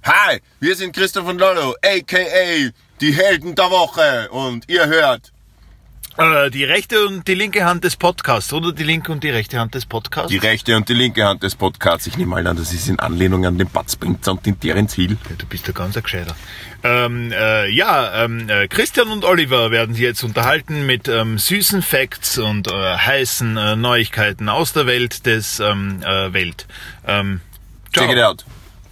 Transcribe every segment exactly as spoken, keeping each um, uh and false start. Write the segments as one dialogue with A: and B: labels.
A: Hi, wir sind Christoph und Lollo, aka die Helden der Woche, und ihr hört
B: äh, die rechte und die linke Hand des Podcasts, oder die linke und die rechte Hand des Podcasts?
A: Die rechte und die linke Hand des Podcasts. Ich nehme mal an, das ist in Anlehnung an den Bud Spencer und den Terence Hill.
B: Ja, du bist ja ganz ein Gescheiter. Ähm, äh, ja, ähm, äh, Christian und Oliver werden sich jetzt unterhalten mit ähm, süßen Facts und äh, heißen äh, Neuigkeiten aus der Welt des ähm, äh, Welt. Ähm, ciao.
A: Check it out.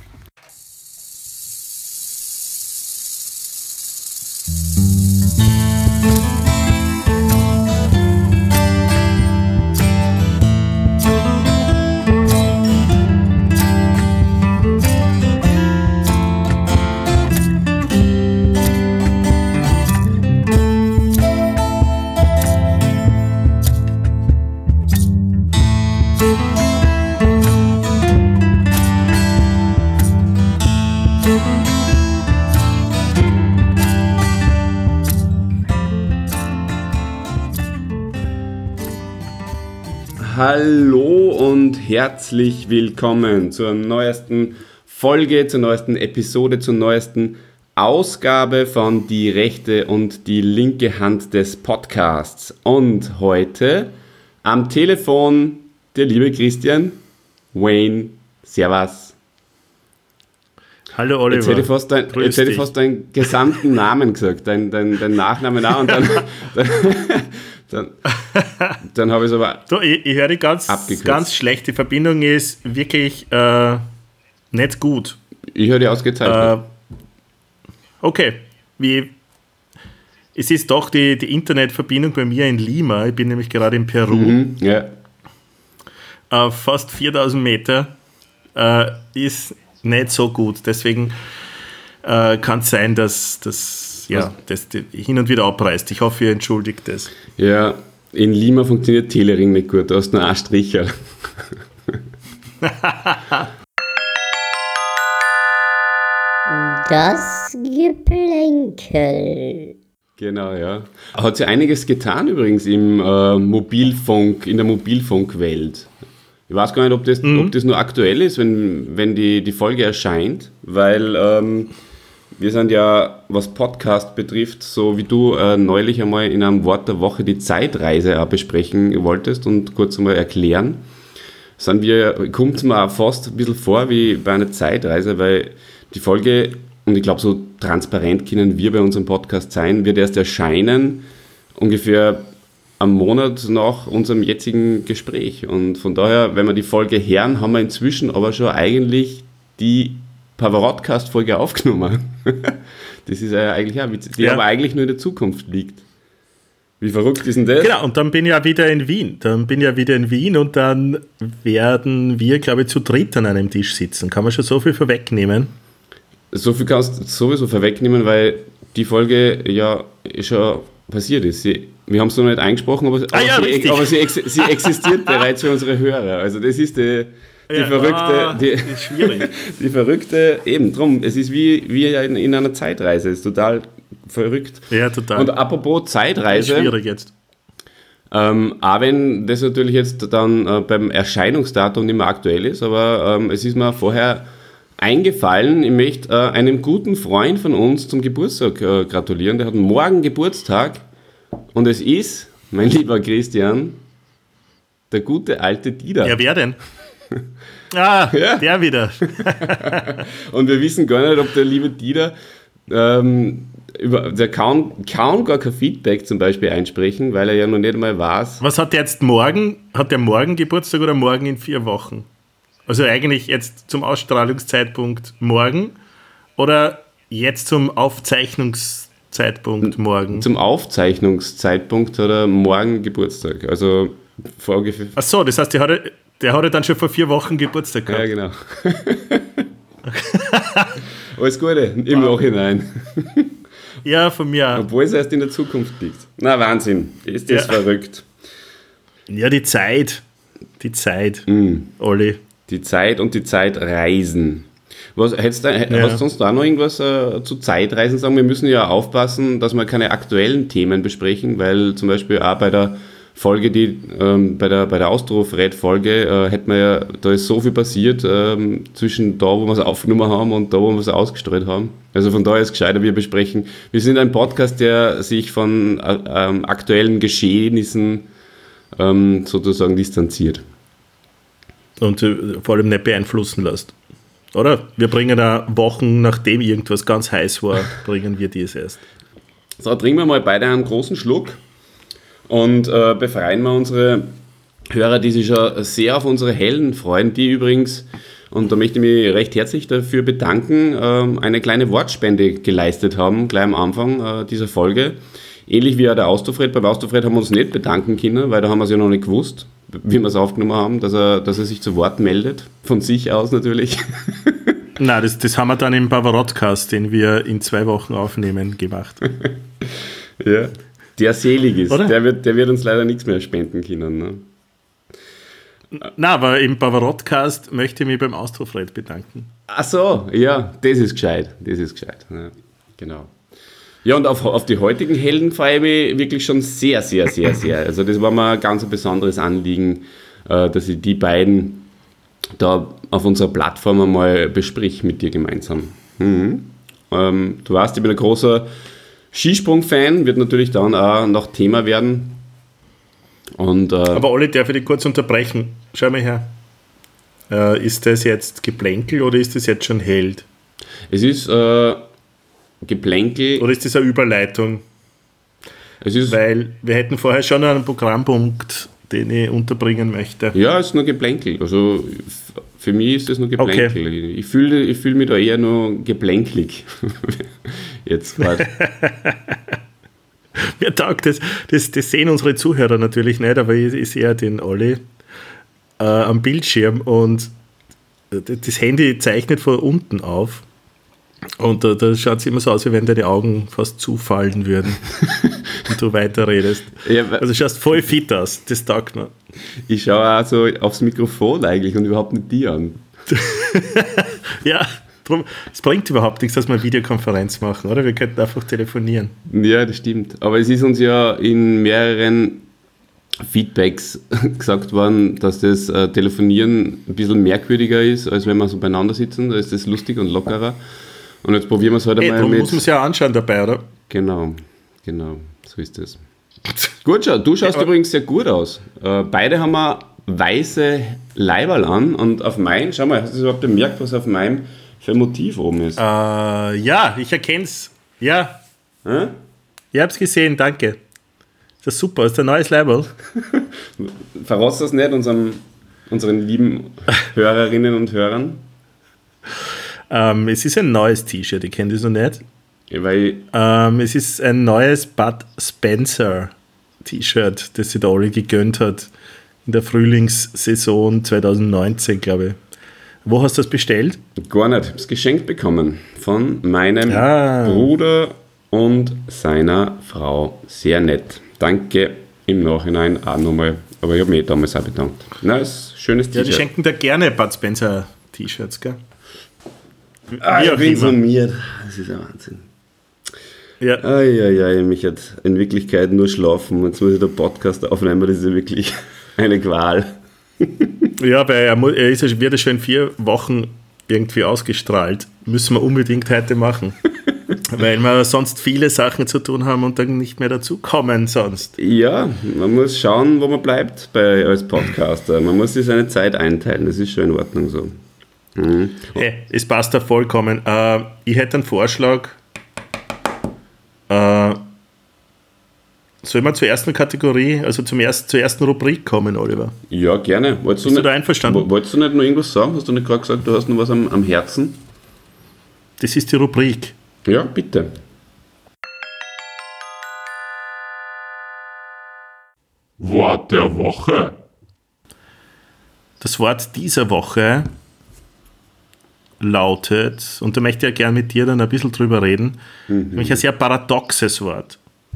C: Hallo und herzlich willkommen zur neuesten Folge, zur neuesten Episode, zur neuesten Ausgabe von Die rechte und die linke Hand des Podcasts. Und heute am Telefon der liebe Christian Wayne. Servus.
B: Hallo Oliver.
C: Jetzt hätte ich fast, dein, jetzt hätte ich fast deinen gesamten Namen gesagt, deinen dein, dein Nachnamen auch, und dann... dann Dann, dann habe ich es aber
D: du, ich, ich höre dich ganz, ganz schlecht. Die Verbindung ist wirklich äh, nicht gut.
C: Ich höre dich ausgezeichnet.
D: Äh, okay. Wie, es ist doch die, die Internetverbindung bei mir in Lima. Ich bin nämlich gerade in Peru.
C: Mhm, ja.
D: Äh, fast viertausend Meter. Äh, ist nicht so gut. Deswegen äh, kann es sein, dass das... Ja, das, das hin und wieder abreißt. Ich hoffe, ihr entschuldigt das.
C: Ja, in Lima funktioniert Telering nicht gut. Da hast du nur einen Stricher.
E: Das Geplänkel.
C: Genau, ja. Hat sich einiges getan übrigens im äh, Mobilfunk, in der Mobilfunkwelt. Ich weiß gar nicht, ob das, mhm. ob das nur aktuell ist, wenn, wenn die, die Folge erscheint, weil... Ähm, wir sind ja, was Podcast betrifft, so wie du äh, neulich einmal in einem Wort der Woche die Zeitreise auch besprechen wolltest und kurz einmal erklären, sind wir, kommt es mir auch fast ein bisschen vor wie bei einer Zeitreise, weil die Folge, und ich glaube, so transparent können wir bei unserem Podcast sein, wird erst erscheinen, ungefähr einen Monat nach unserem jetzigen Gespräch. Und von daher, wenn wir die Folge hören, haben wir inzwischen aber schon eigentlich die Pavarotcast-Folge aufgenommen. Das ist ja eigentlich auch witzig, die ja. aber eigentlich nur in der Zukunft liegt. Wie verrückt ist denn das?
D: Genau, und dann bin ich ja wieder in Wien. Dann bin ich ja wieder in Wien und dann werden wir, glaube ich, zu dritt an einem Tisch sitzen. Kann man schon so viel vorwegnehmen?
C: So viel kannst du sowieso vorwegnehmen, weil die Folge ja schon passiert ist. Sie, wir haben es noch nicht eingesprochen, aber,
D: ah,
C: aber,
D: ja,
C: sie, aber sie, ex, sie existiert bereits für unsere Hörer. Also das ist die... Die
D: ja,
C: verrückte,
D: ah,
C: die,
D: ist schwierig.
C: die verrückte, eben drum, es ist wie, wie in, in einer Zeitreise, es ist total verrückt.
D: Ja, total.
C: Und apropos Zeitreise,
D: ist schwierig jetzt.
C: Ähm, auch wenn das natürlich jetzt dann äh, beim Erscheinungsdatum nicht mehr aktuell ist, aber ähm, es ist mir vorher eingefallen, ich möchte äh, einem guten Freund von uns zum Geburtstag äh, gratulieren, der hat morgen Geburtstag und es ist, mein lieber Christian, der gute alte Dieter.
D: Ja, wer denn? Ah, ja. Der wieder.
C: Und wir wissen gar nicht, ob der liebe Dieter, ähm, über, der kann, kann gar kein Feedback zum Beispiel einsprechen, weil er ja noch nicht einmal weiß.
D: Was hat der jetzt morgen? Hat der morgen Geburtstag oder morgen in vier Wochen? Also eigentlich jetzt zum Ausstrahlungszeitpunkt morgen oder jetzt zum Aufzeichnungszeitpunkt morgen?
C: Zum Aufzeichnungszeitpunkt hat er morgen Geburtstag. Also vor ungefähr.
D: Ach so, das heißt, der hat, der hat dann schon vor vier Wochen Geburtstag gehabt.
C: Ja, genau. Alles Gute im wow. Nachhinein.
D: Ja, von mir auch.
C: Obwohl es erst in der Zukunft liegt. Na, Wahnsinn. Ist das ja. verrückt.
D: Ja, die Zeit. Die Zeit,
C: mm.
D: Olli.
C: Die Zeit und die Zeitreisen. Was, hättest du, ja. Hast du sonst da noch irgendwas äh, zu Zeitreisen sagen? Wir müssen ja aufpassen, dass wir keine aktuellen Themen besprechen, weil zum Beispiel auch bei der Folge, die ähm, bei der, bei der Austrofred-Folge, äh, hätte man ja, da ist so viel passiert ähm, zwischen da, wo wir es aufgenommen haben und da, wo wir es ausgestrahlt haben. Also von daher ist es gescheiter, wir besprechen. Wir sind ein Podcast, der sich von äh, ähm, aktuellen Geschehnissen ähm, sozusagen distanziert.
D: Und äh, vor allem nicht beeinflussen lässt. Oder? Wir bringen da Wochen, nachdem irgendwas ganz heiß war, bringen wir dies erst.
C: So, trinken wir mal beide einen großen Schluck und äh, befreien wir unsere Hörer, die sich schon sehr auf unsere Helden freuen, die übrigens, und da möchte ich mich recht herzlich dafür bedanken, äh, eine kleine Wortspende geleistet haben, gleich am Anfang äh, dieser Folge. Ähnlich wie auch der Austrofred. Beim Austrofred haben wir uns nicht bedanken können, weil da haben wir es ja noch nicht gewusst, wie wir es aufgenommen haben, dass er, dass er sich zu Wort meldet, von sich aus natürlich.
D: Nein, das, das haben wir dann im Bavarotcast, den wir in zwei Wochen aufnehmen, gemacht.
C: Ja, der selig ist.
D: Oder?
C: Der wird, der wird uns leider nichts mehr spenden können. Ne?
D: Na, aber im Bavarotcast möchte ich mich beim Austrofred bedanken.
C: Ach so, ja, das ist gescheit. Das ist gescheit. Ja, genau. Ja, und auf, auf die heutigen Helden freue ich mich wirklich schon sehr, sehr, sehr, sehr. Also das war mir ein ganz besonderes Anliegen, äh, dass ich die beiden da auf unserer Plattform einmal besprich mit dir gemeinsam. Mhm. Ähm, du weißt, ich bin ein großer Skisprung-Fan, wird natürlich dann auch noch Thema werden. Und, äh,
D: Aber Olli, darf ich dich kurz unterbrechen? Schau mal her. Äh, ist das jetzt Geplänkel oder ist das jetzt schon Held?
C: Es ist äh, Geplänkel.
D: Oder ist das eine Überleitung?
C: Es ist,
D: Weil wir hätten vorher schon einen Programmpunkt, den ich unterbringen möchte.
C: ja, es ist nur Geplänkel. Also f- für mich ist das nur Geplänkel.
D: Okay.
C: Ich fühle ich fühl mich da eher nur geplänkelig. Jetzt gerade.
D: Mir taugt das, das, das sehen unsere Zuhörer natürlich nicht, aber ich, ich sehe den Olli äh, am Bildschirm und das Handy zeichnet von unten auf und da, da schaut es immer so aus, wie wenn deine Augen fast zufallen würden und du weiterredest.
C: Ja,
D: Also schaust voll fit aus, das taugt mir.
C: ich schaue auch so aufs Mikrofon eigentlich und überhaupt nicht die an.
D: Ja, drum, es bringt überhaupt nichts, dass wir eine Videokonferenz machen, oder? Wir könnten einfach telefonieren.
C: Ja, das stimmt. Aber es ist uns ja in mehreren Feedbacks gesagt worden, dass das äh, Telefonieren ein bisschen merkwürdiger ist, als wenn wir so beieinander sitzen. Da ist das lustig und lockerer. Und jetzt probieren wir es heute
D: Hey,
C: mal
D: darum
C: mit...
D: muss man es ja anschauen dabei, oder?
C: Genau, genau, so ist es. Gut, schau, du schaust
D: Ja,
C: übrigens sehr gut aus. Äh, beide haben wir weiße Leiberl an und auf meinen, schau mal, hast du überhaupt bemerkt, was auf meinem für ein Motiv oben ist?
D: Äh, ja, ich erkenne es. Ja,
C: Hä?
D: ich habe es gesehen, danke. Das ist super, das ist ein neues Label.
C: Verratst das nicht unserem, unseren lieben Hörerinnen und Hörern?
D: Ähm, es ist ein neues T-Shirt, ich kenne das noch nicht.
C: Ja, weil,
D: Ähm, es ist ein neues Bud Spencer T-Shirt, das sich der Olli gegönnt hat in der Frühlingssaison zwanzig neunzehn, glaube ich. Wo hast du das bestellt?
C: gar nicht, ich habe es geschenkt bekommen von meinem
D: Ah.
C: Bruder und seiner Frau. Sehr nett. Danke im Nachhinein auch nochmal, aber ich habe mich damals auch bedankt. Na, ist ein schönes
D: Ja, die
C: T-Shirt.
D: schenken da gerne Bud Spencer T-Shirts, gell?
C: Ah,
D: Wie
C: ich
D: auch
C: bin
D: immer.
C: summiert. Das ist ein Wahnsinn.
D: Ja,
C: Eieiei, mich hat in Wirklichkeit nur schlafen. Jetzt muss ich den Podcast aufnehmen, das ist ja wirklich eine Qual.
D: ja aber er, mu- er ist, ja- wird ja schon in vier Wochen irgendwie ausgestrahlt. Müssen wir unbedingt heute machen. Weil wir sonst viele Sachen zu tun haben und dann nicht mehr dazukommen sonst.
C: Ja, man muss schauen, wo man bleibt bei, als Podcaster. Man muss sich seine Zeit einteilen, das ist schon in Ordnung so. Mhm.
D: Hey, es passt da vollkommen. Äh, ich hätte einen Vorschlag. Äh, soll man zur ersten Kategorie, also zum ersten, zur ersten Rubrik kommen, Oliver?
C: Ja, gerne. Wolltest
D: Bist du da einverstanden?
C: wo- Wolltest du nicht noch irgendwas sagen? Hast du nicht gerade gesagt, du hast noch was am, am Herzen?
D: Das ist die Rubrik.
C: Ja, bitte.
A: Wort der Woche.
D: Das Wort dieser Woche lautet, und da möchte ich ja gerne mit dir dann ein bisschen drüber reden, nämlich ein sehr paradoxes Wort.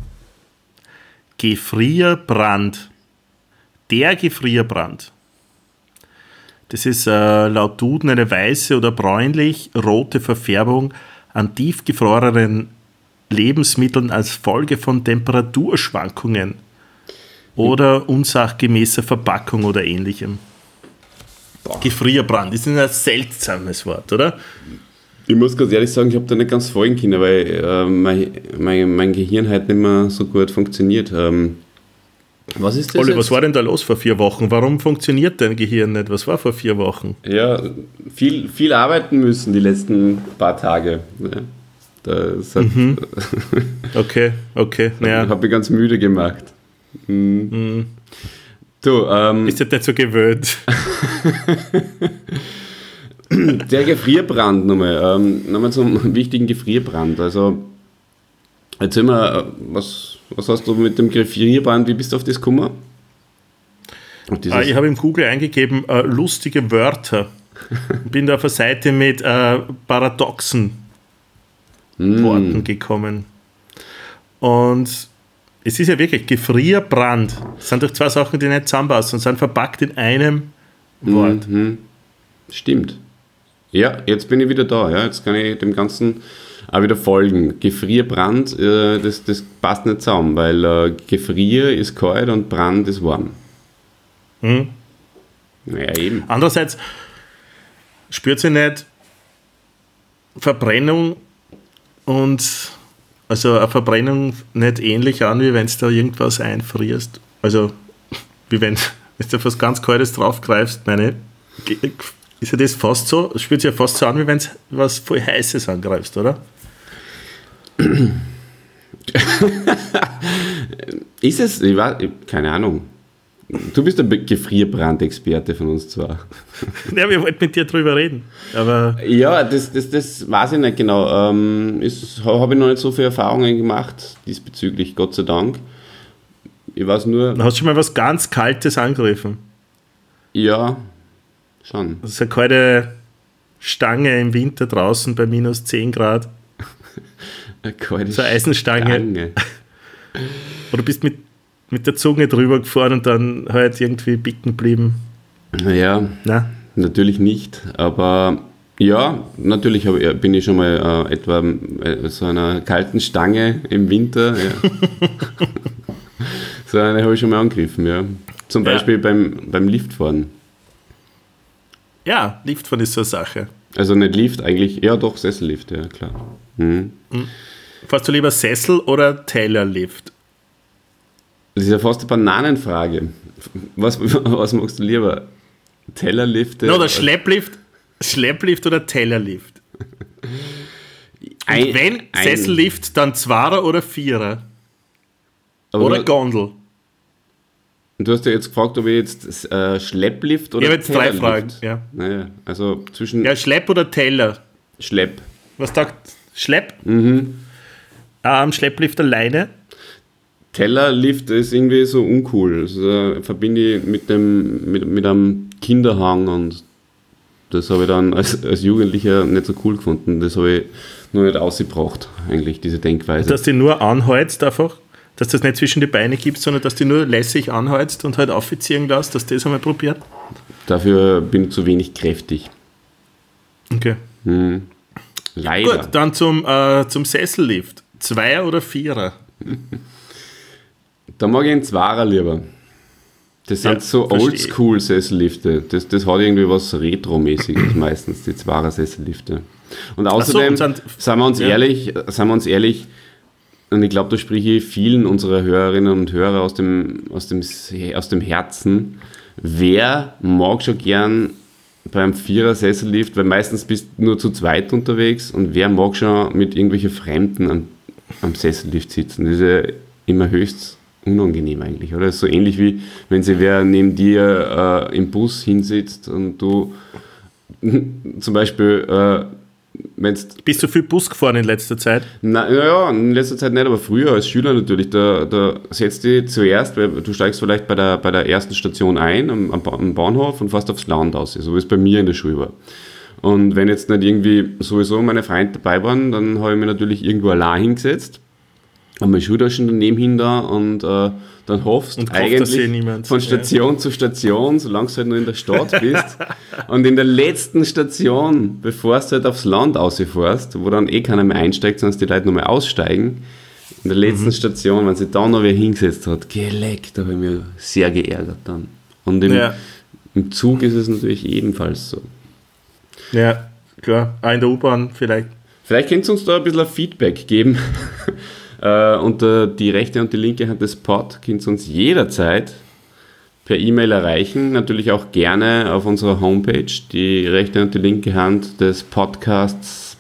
D: Gefrierbrand. Der Gefrierbrand. Das ist äh, laut Duden eine weiße oder bräunlich-rote Verfärbung an tiefgefrorenen Lebensmitteln als Folge von Temperaturschwankungen. oder unsachgemäßer Verpackung oder ähnlichem. Boah. Gefrierbrand, das ist ein seltsames Wort, oder?
C: Ich muss ganz ehrlich sagen, ich habe da nicht ganz folgen können, weil äh, mein, mein, mein Gehirn halt nicht mehr so gut funktioniert. Ähm, was ist das?
D: Olli,
C: jetzt?
D: was war denn da los vor vier Wochen? Warum funktioniert dein Gehirn nicht? Was war vor vier Wochen?
C: Ja, viel, viel arbeiten müssen die letzten paar Tage. Ja, das hat,
D: mhm. Okay, okay. Naja.
C: Hat mich ganz müde gemacht. Mhm.
D: Mhm.
C: Du, ähm,
D: bist du nicht so gewöhnt?
C: Der Gefrierbrand nochmal, ähm, nochmal zum wichtigen Gefrierbrand. Also, erzähl mal, was, was hast du mit dem Gefrierbrand, wie bist du auf das gekommen? Auf
D: ah, ich habe im Google eingegeben, äh, lustige Wörter. Bin da auf eine Seite mit äh, paradoxen mm. Worten gekommen. Und es ist ja wirklich Gefrierbrand. Das sind doch zwei Sachen, die nicht zusammenpassen und sind verpackt in einem Wort.
C: Mhm. Stimmt. Ja, jetzt bin ich wieder da. Ja. Jetzt kann ich dem Ganzen auch wieder folgen. Gefrierbrand, äh, das, das passt nicht zusammen, weil äh, Gefrier ist kalt und Brand ist warm.
D: Mhm.
C: Naja, eben.
D: Andererseits spürt sie nicht Verbrennung und also eine Verbrennung nicht ähnlich an, wie wenn du da irgendwas einfrierst. Also, wie wenn, wenn du was ganz Kaltes draufgreifst, meine, ist ja das fast so, es spürt sich ja fast so an, wie wenn du was voll Heißes angreifst, oder?
C: Ist es? Ich weiß, keine Ahnung. Du bist der Gefrierbrandexperte von uns zwar.
D: Ja, wir wollten mit dir drüber reden. Aber
C: ja, das, das, das weiß ich nicht genau. Ähm, habe ich noch nicht so viele Erfahrungen gemacht diesbezüglich, Gott sei Dank. Ich weiß nur...
D: Hast du schon mal was ganz Kaltes angegriffen?
C: Ja, schon.
D: Das ist eine kalte Stange im Winter draußen bei minus zehn Grad.
C: Eine kalte
D: so eine Eisenstange.
C: Stange.
D: Oder bist mit mit der Zunge drüber gefahren und dann halt irgendwie bicken geblieben?
C: Naja,
D: Na?
C: natürlich nicht, aber ja, natürlich hab, bin ich schon mal äh, etwa äh, so einer kalten Stange im Winter, ja. So eine habe ich schon mal angegriffen, ja. Zum Beispiel ja. beim, beim Liftfahren.
D: Ja, Liftfahren ist so eine Sache.
C: Also nicht Lift, eigentlich, ja doch, Sessellift, ja klar. Mhm.
D: Mhm. Fährst du lieber Sessel oder Taylor-Lift?
C: Das ist ja fast eine Bananenfrage. Was, was magst du lieber? Tellerlifte?
D: No, oder Schlepplift, Schlepplift oder Tellerlift?
C: Ein,
D: wenn
C: ein,
D: Sessellift, dann Zwarer oder Vierer?
C: Aber
D: oder
C: du,
D: Gondel?
C: Du hast ja jetzt gefragt, ob ich jetzt äh, Schlepplift oder
D: ich habe jetzt drei Fragen. Ja.
C: Naja, also zwischen...
D: Ja, Schlepp oder Teller?
C: Schlepp.
D: Was sagt Schlepp?
C: Mhm.
D: Ähm, Schlepplift alleine?
C: Tellerlift ist irgendwie so uncool. Also, verbinde ich mit, dem, mit, mit einem Kinderhang und das habe ich dann als, als Jugendlicher nicht so cool gefunden. Das habe ich noch nicht ausgebracht, eigentlich, diese Denkweise.
D: Dass du nur anheizt einfach, dass du das nicht zwischen die Beine gibst, sondern dass du nur lässig anheizt und halt aufziehen lässt, dass du das einmal probiert?
C: Dafür bin ich zu wenig kräftig.
D: Okay.
C: Hm. Leider.
D: Gut, dann zum, äh, zum Sessellift. Zweier oder Vierer?
C: Da mag ich einen Zwarer lieber. Das sind
D: ja,
C: so Oldschool-Sessellifte. Das, das hat irgendwie was Retro-mäßiges meistens, die Zwarer Sessellifte. Und außerdem, so, und sind, seien wir uns ja. ehrlich, seien wir uns ehrlich, und ich glaube, da spreche ich vielen unserer Hörerinnen und Hörer aus dem, aus dem, aus dem Herzen. Wer mag schon gern beim Vierer-Sessellift, weil meistens bist du nur zu zweit unterwegs, und wer mag schon mit irgendwelchen Fremden am, am Sessellift sitzen? Das ist ja immer höchst unangenehm eigentlich, oder? Das ist so ähnlich wie, wenn sich wer neben dir äh, im Bus hinsitzt und du zum Beispiel, äh, wenn's...
D: Bist du viel Bus gefahren in letzter Zeit?
C: Na, ja, in letzter Zeit nicht, aber früher als Schüler natürlich, da, da setzt dich zuerst, weil du steigst vielleicht bei der, bei der ersten Station ein, am, am Bahnhof, und fährst aufs Land aus, so wie es bei mir in der Schule war. Und wenn jetzt nicht irgendwie sowieso meine Freunde dabei waren, dann habe ich mich natürlich irgendwo allein hingesetzt, haben meine Schultaschen daneben hin da, und äh, dann hoffst du eigentlich niemand. Von Station ja. zu Station, solange du halt noch in der Stadt bist. Und in der letzten Station, bevor du halt aufs Land rausfährst, wo dann eh keiner mehr einsteigt, sondern die Leute nochmal aussteigen, In der letzten
D: Mhm.
C: Station, wenn sie da noch wer hingesetzt hat, geleckt, da habe ich mich sehr geärgert dann. Und im,
D: Ja.
C: im Zug ist es natürlich ebenfalls so.
D: Ja, klar. Auch in der U-Bahn vielleicht.
C: Vielleicht könnt ihr uns da ein bisschen ein Feedback geben. äh, unter die rechte und die linke Hand des Pod könnt ihr uns jederzeit per E-Mail erreichen. Natürlich auch gerne auf unserer Homepage, die rechte und die linke Hand des Podcasts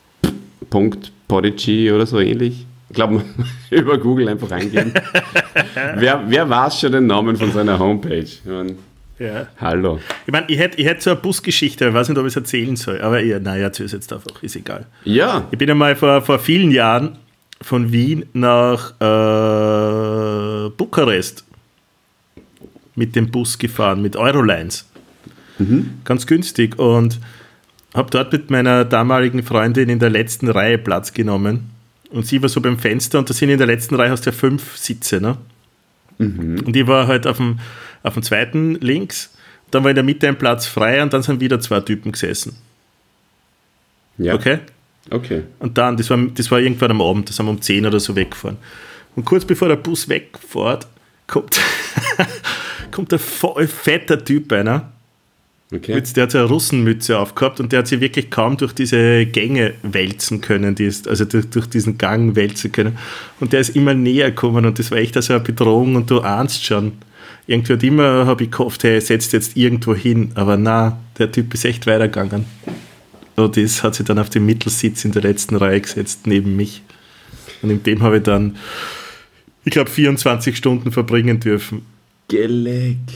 C: .podigy oder so ähnlich. Ich glaube, über Google einfach eingeben. wer, wer weiß schon den Namen von seiner Homepage? Ich mein,
D: Ja.
C: hallo.
D: Ich meine, ich hätte ich hätt so eine Busgeschichte, ich weiß nicht, ob ich es erzählen soll, aber ich, naja, erzähl es jetzt einfach, ist egal.
C: Ja,
D: Ich bin einmal vor, vor vielen Jahren von Wien nach äh, Bukarest mit dem Bus gefahren, mit Eurolines. Ganz günstig. Und habe dort mit meiner damaligen Freundin in der letzten Reihe Platz genommen. Und sie war so beim Fenster und da sind in der letzten Reihe hast du ja fünf Sitze. Ne? Und ich war halt auf dem, auf dem zweiten links. Dann war in der Mitte ein Platz frei und dann sind wieder zwei Typen gesessen.
C: ja.
D: Okay?
C: Okay.
D: Und dann, das war, das war irgendwann am Abend, da sind wir um zehn oder so weggefahren. Und kurz bevor der Bus wegfährt, kommt, kommt ein voll fetter Typ einer.
C: Okay.
D: Jetzt, der hat so eine Russenmütze aufgehabt und der hat sich wirklich kaum durch diese Gänge wälzen können, die ist, also durch, durch diesen Gang wälzen können. Und der ist immer näher gekommen und das war echt also eine Bedrohung und du ahnst schon. Irgendwie hat immer, habe ich gehofft, hey, er setzt jetzt irgendwo hin, aber na, der Typ ist echt weitergegangen. Und das hat sich dann auf den Mittelsitz in der letzten Reihe gesetzt, neben mich. Und in dem habe ich dann, ich glaube, vierundzwanzig Stunden verbringen dürfen.
C: Geleckt.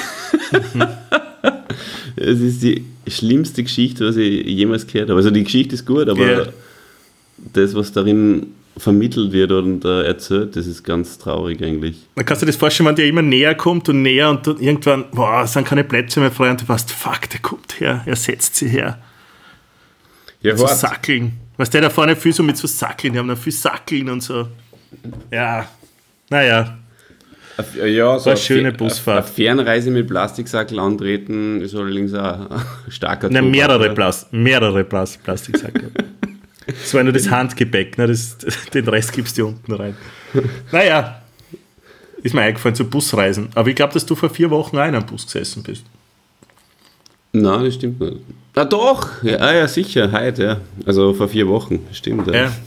C: Es ist die schlimmste Geschichte, was ich jemals gehört habe. Also die Geschichte ist gut, aber
D: Ja.
C: das, was darin vermittelt wird und äh, erzählt, das ist ganz traurig eigentlich.
D: Dann kannst du dir das vorstellen, wenn der immer näher kommt und näher und dann irgendwann, boah, es sind keine Plätze mehr frei und du weißt, fuck, der kommt her, er setzt sie her.
C: Ja,
D: So
C: hart.
D: Sackeln. Weißt du, da vorne viel so mit so Sackeln, die haben dann viel Sackeln und so. Ja, naja.
C: Ja, so
D: War eine schöne
C: Fe-
D: Busfahrt.
C: Eine Fernreise mit Plastiksackel antreten ist allerdings auch ein starker
D: Na,
C: Tobak,
D: mehrere,
C: oder?
D: Plas mehrere Plas Plastiksackel. Das war nur das Handgepäck, ne? Das, den Rest gibst du unten rein. Naja, ist mir eingefallen zu Busreisen. Aber ich glaube, dass du vor vier Wochen auch in einem Bus gesessen bist.
C: Nein, das stimmt nicht. Ah doch, ja, ah, ja sicher, heute, ja. Also vor vier Wochen, stimmt. Ja,
D: Ja.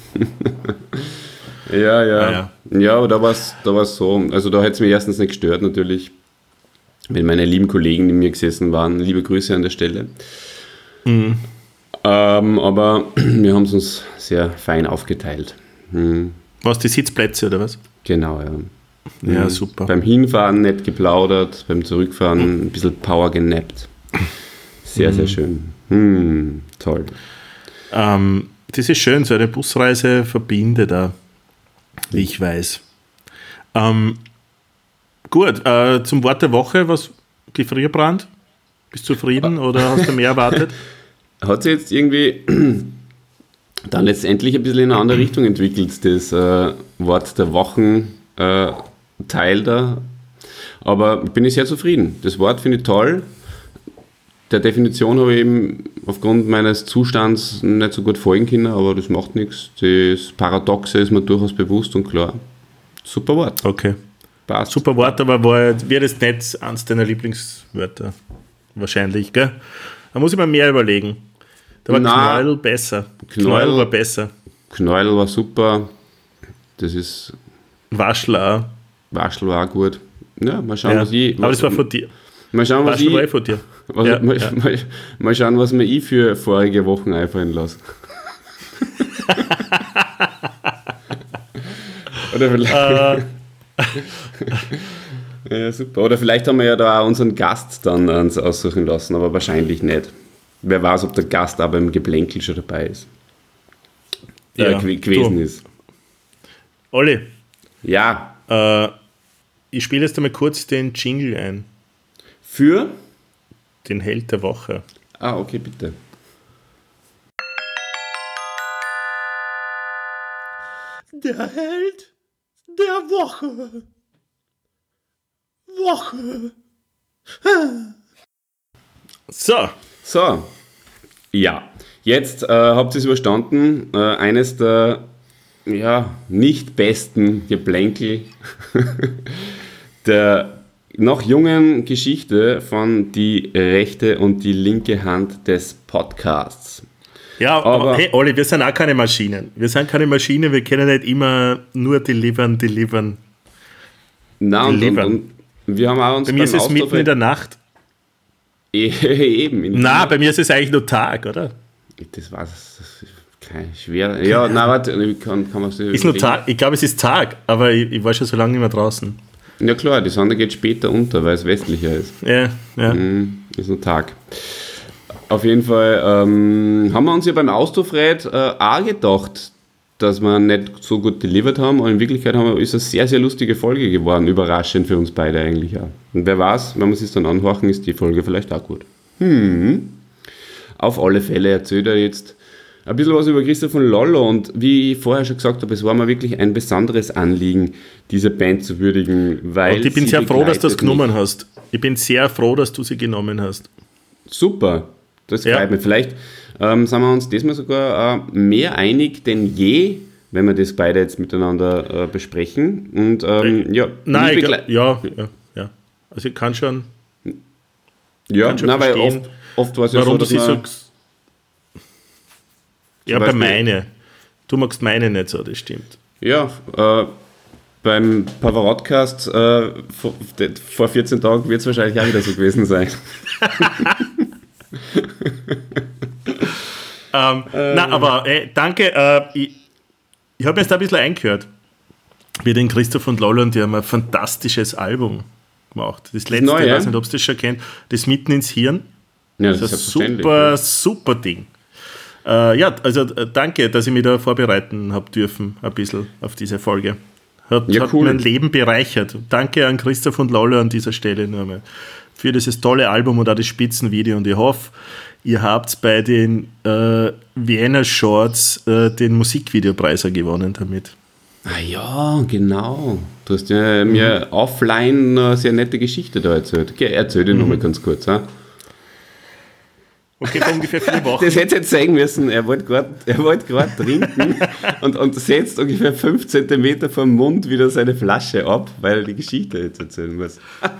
C: ja. Ja,
D: Ah,
C: ja. ja aber da war es da war's so. Also da hätte es mich erstens nicht gestört natürlich, wenn meine lieben Kollegen neben mir gesessen waren. Liebe Grüße an der Stelle.
D: Mhm.
C: Ähm, aber wir haben es uns sehr fein aufgeteilt. Mhm.
D: Was, die Sitzplätze oder was?
C: Genau, ja.
D: Ja,
C: Mhm.
D: super.
C: Beim Hinfahren nett geplaudert, beim Zurückfahren ein bisschen Power genappt. Sehr, sehr schön. Hm, toll.
D: Ähm, das ist schön, so eine Busreise verbindet da, wie ich weiß. Ähm, gut, äh, zum Wort der Woche, was Gefrierbrand? Bist du zufrieden oder hast du mehr erwartet?
C: Hat sich jetzt irgendwie dann letztendlich ein bisschen in eine andere Richtung entwickelt, das äh, Wort der Wochen äh, Teil da. Aber bin ich sehr zufrieden. Das Wort finde ich toll. Der Definition habe ich eben aufgrund meines Zustands nicht so gut folgen können, aber das macht nichts. Das Paradoxe ist mir durchaus bewusst und klar. Super Wort.
D: Okay.
C: Passt.
D: Super Wort, aber war, wird es nicht eins deiner Lieblingswörter? Wahrscheinlich, gell? Da muss ich mir mehr überlegen. Da war
C: Na,
D: Knäuel besser.
C: Knäuel-
D: Knäuel war besser.
C: Knäuel war super. Das ist
D: Waschel auch.
C: Waschel war auch gut. Ja, mal schauen,
D: Ja.
C: was ich.
D: Aber
C: was,
D: das war von dir.
C: mal schauen, was
D: Waschel war eh
C: ich.
D: von dir.
C: Was,
D: Ja,
C: mal,
D: ja.
C: Mal, mal schauen, was mir ich für vorige Wochen einfallen lasse. Oder vielleicht. Ja, super. Oder vielleicht haben wir ja da auch unseren Gast dann uns aussuchen lassen, aber wahrscheinlich nicht. Wer weiß, ob der Gast aber im Geplänkel schon dabei ist. Äh,
D: Ja,
C: gew- gewesen
D: du.
C: ist.
D: Olli,
C: Ja.
D: äh, ich spiele jetzt einmal kurz den Jingle ein.
C: Für?
D: Den Held der Woche.
C: Ah, okay, bitte.
D: Der Held der Woche. Woche. So,
C: So. Ja. Jetzt äh, habt ihr es überstanden. Äh, eines der ja, nicht besten Geplänkel der noch jungen Geschichte von die rechte und die linke Hand des Podcasts.
D: Ja, aber,
C: Aber-
D: hey Olli, wir sind auch keine Maschinen. Wir sind keine Maschinen, wir können nicht immer nur delivern, delivern.
C: Na, und, und,
D: Delivern.
C: und wir haben auch uns
D: Bei mir ist es mitten in der Nacht.
C: eben. In
D: Na, bei mir ist es eigentlich nur Tag, oder?
C: Das war das ist kein schwer. Ja, na, warte, kann, kann man sich
D: Ist nur
C: überlegen.
D: Tag. Ich glaube, es ist Tag, aber ich, ich war schon so lange nicht mehr draußen.
C: Ja klar, die Sonne geht später unter, weil es westlicher ist.
D: Ja, ja.
C: Mhm, ist nur Tag. Auf jeden Fall ähm, haben wir uns ja beim Austofred äh, auch gedacht, dass wir nicht so gut delivered haben, aber in Wirklichkeit haben wir, ist eine sehr, sehr lustige Folge geworden, überraschend für uns beide eigentlich auch. Und wer weiß, wenn wir es dann anhorchen, ist die Folge vielleicht auch gut. Hm. Auf alle Fälle erzählt er jetzt ein bisschen was über Christoph von Lollo, und wie ich vorher schon gesagt habe, es war mir wirklich ein besonderes Anliegen, diese Band zu würdigen, weil
D: Und ich bin
C: sie
D: sehr froh, dass du das
C: begleitet mich.
D: genommen hast. Ich bin sehr froh, dass du sie genommen hast.
C: Super, das
D: Ja.
C: freut mich. Vielleicht ähm, sind wir uns diesmal sogar äh, mehr einig denn je, wenn wir das beide jetzt miteinander äh, besprechen. Und ähm, ja,
D: Nein,
C: mich
D: ich,
C: begle-
D: ja, ja, ja. Also ich kann schon,
C: ja,
D: kann schon
C: nein, weil
D: verstehen,
C: oft, oft war es ja
D: warum
C: so,
D: du
C: dass
D: sie so...
C: man,
D: Ja, bei
C: Beispiel-
D: meine. Du magst meine nicht so, das stimmt.
C: ja, äh, beim Pavarottcast äh, vor, de- vor vierzehn Tagen wird es wahrscheinlich auch wieder so gewesen sein.
D: Ähm, Na, aber ey, danke. Äh, ich ich habe mir jetzt ein bisschen eingehört. Wir den Christoph und Lollo, und die haben ein fantastisches Album gemacht. Das letzte,
C: neu,
D: ich
C: ja?
D: weiß nicht, ob ihr das schon kennt, das Mitten ins Hirn.
C: Ja,
D: Das
C: das
D: ist
C: ist
D: ein
C: selbstverständlich.
D: super, super Ding. Äh, ja, also äh, danke, dass ich mich da vorbereiten habe dürfen, ein bisschen auf diese Folge. Hat,
C: Ja,
D: hat
C: cool.
D: mein Leben bereichert. Danke an Christoph und Lollo an dieser Stelle nur einmal für dieses tolle Album und auch das Spitzenvideo. Und ich hoffe, ihr habt bei den äh, Vienna Shorts äh, den Musikvideopreis auch gewonnen damit.
C: Ah ja, genau. Du hast ja mir offline eine sehr nette Geschichte da erzählt. Okay, erzähl dir nochmal ganz kurz. Ha?
D: Okay, vor ungefähr vier Wochen.
C: Das hätte jetzt zeigen müssen, er wollte gerade wollt grad trinken und, und setzt ungefähr fünf Zentimeter vom Mund wieder seine Flasche ab, weil er die Geschichte jetzt erzählen muss.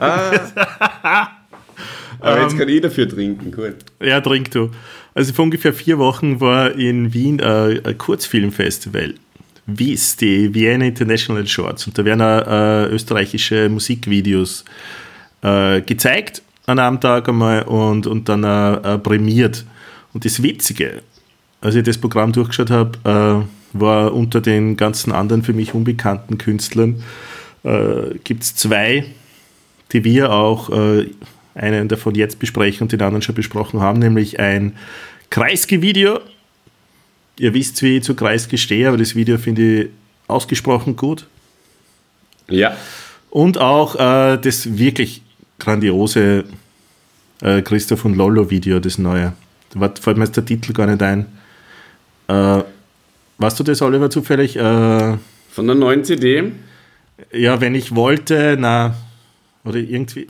C: Aber jetzt kann ich dafür trinken, gut.
D: Ja, trink du. Also vor ungefähr vier Wochen war in Wien äh, ein Kurzfilmfestival. W I S, die Vienna International Shorts. Und da werden auch äh, österreichische Musikvideos äh, gezeigt an einem Tag einmal und, und dann äh, äh, prämiert. Und das Witzige, als ich das Programm durchgeschaut habe, äh, war unter den ganzen anderen für mich unbekannten Künstlern, äh, gibt es zwei, die wir auch äh, einen davon jetzt besprechen und den anderen schon besprochen haben, nämlich ein Kreisky-Video. Ihr wisst, wie ich zu Kreisky stehe, aber das Video finde ich ausgesprochen gut.
C: Ja.
D: Und auch äh, das wirklich grandiose äh, Christoph und Lollo-Video, das neue. Da fällt mir jetzt der Titel gar nicht ein. Äh, weißt du das, Oliver, zufällig? Äh,
C: Von der neuen C D.
D: ja, wenn ich wollte, na, oder irgendwie...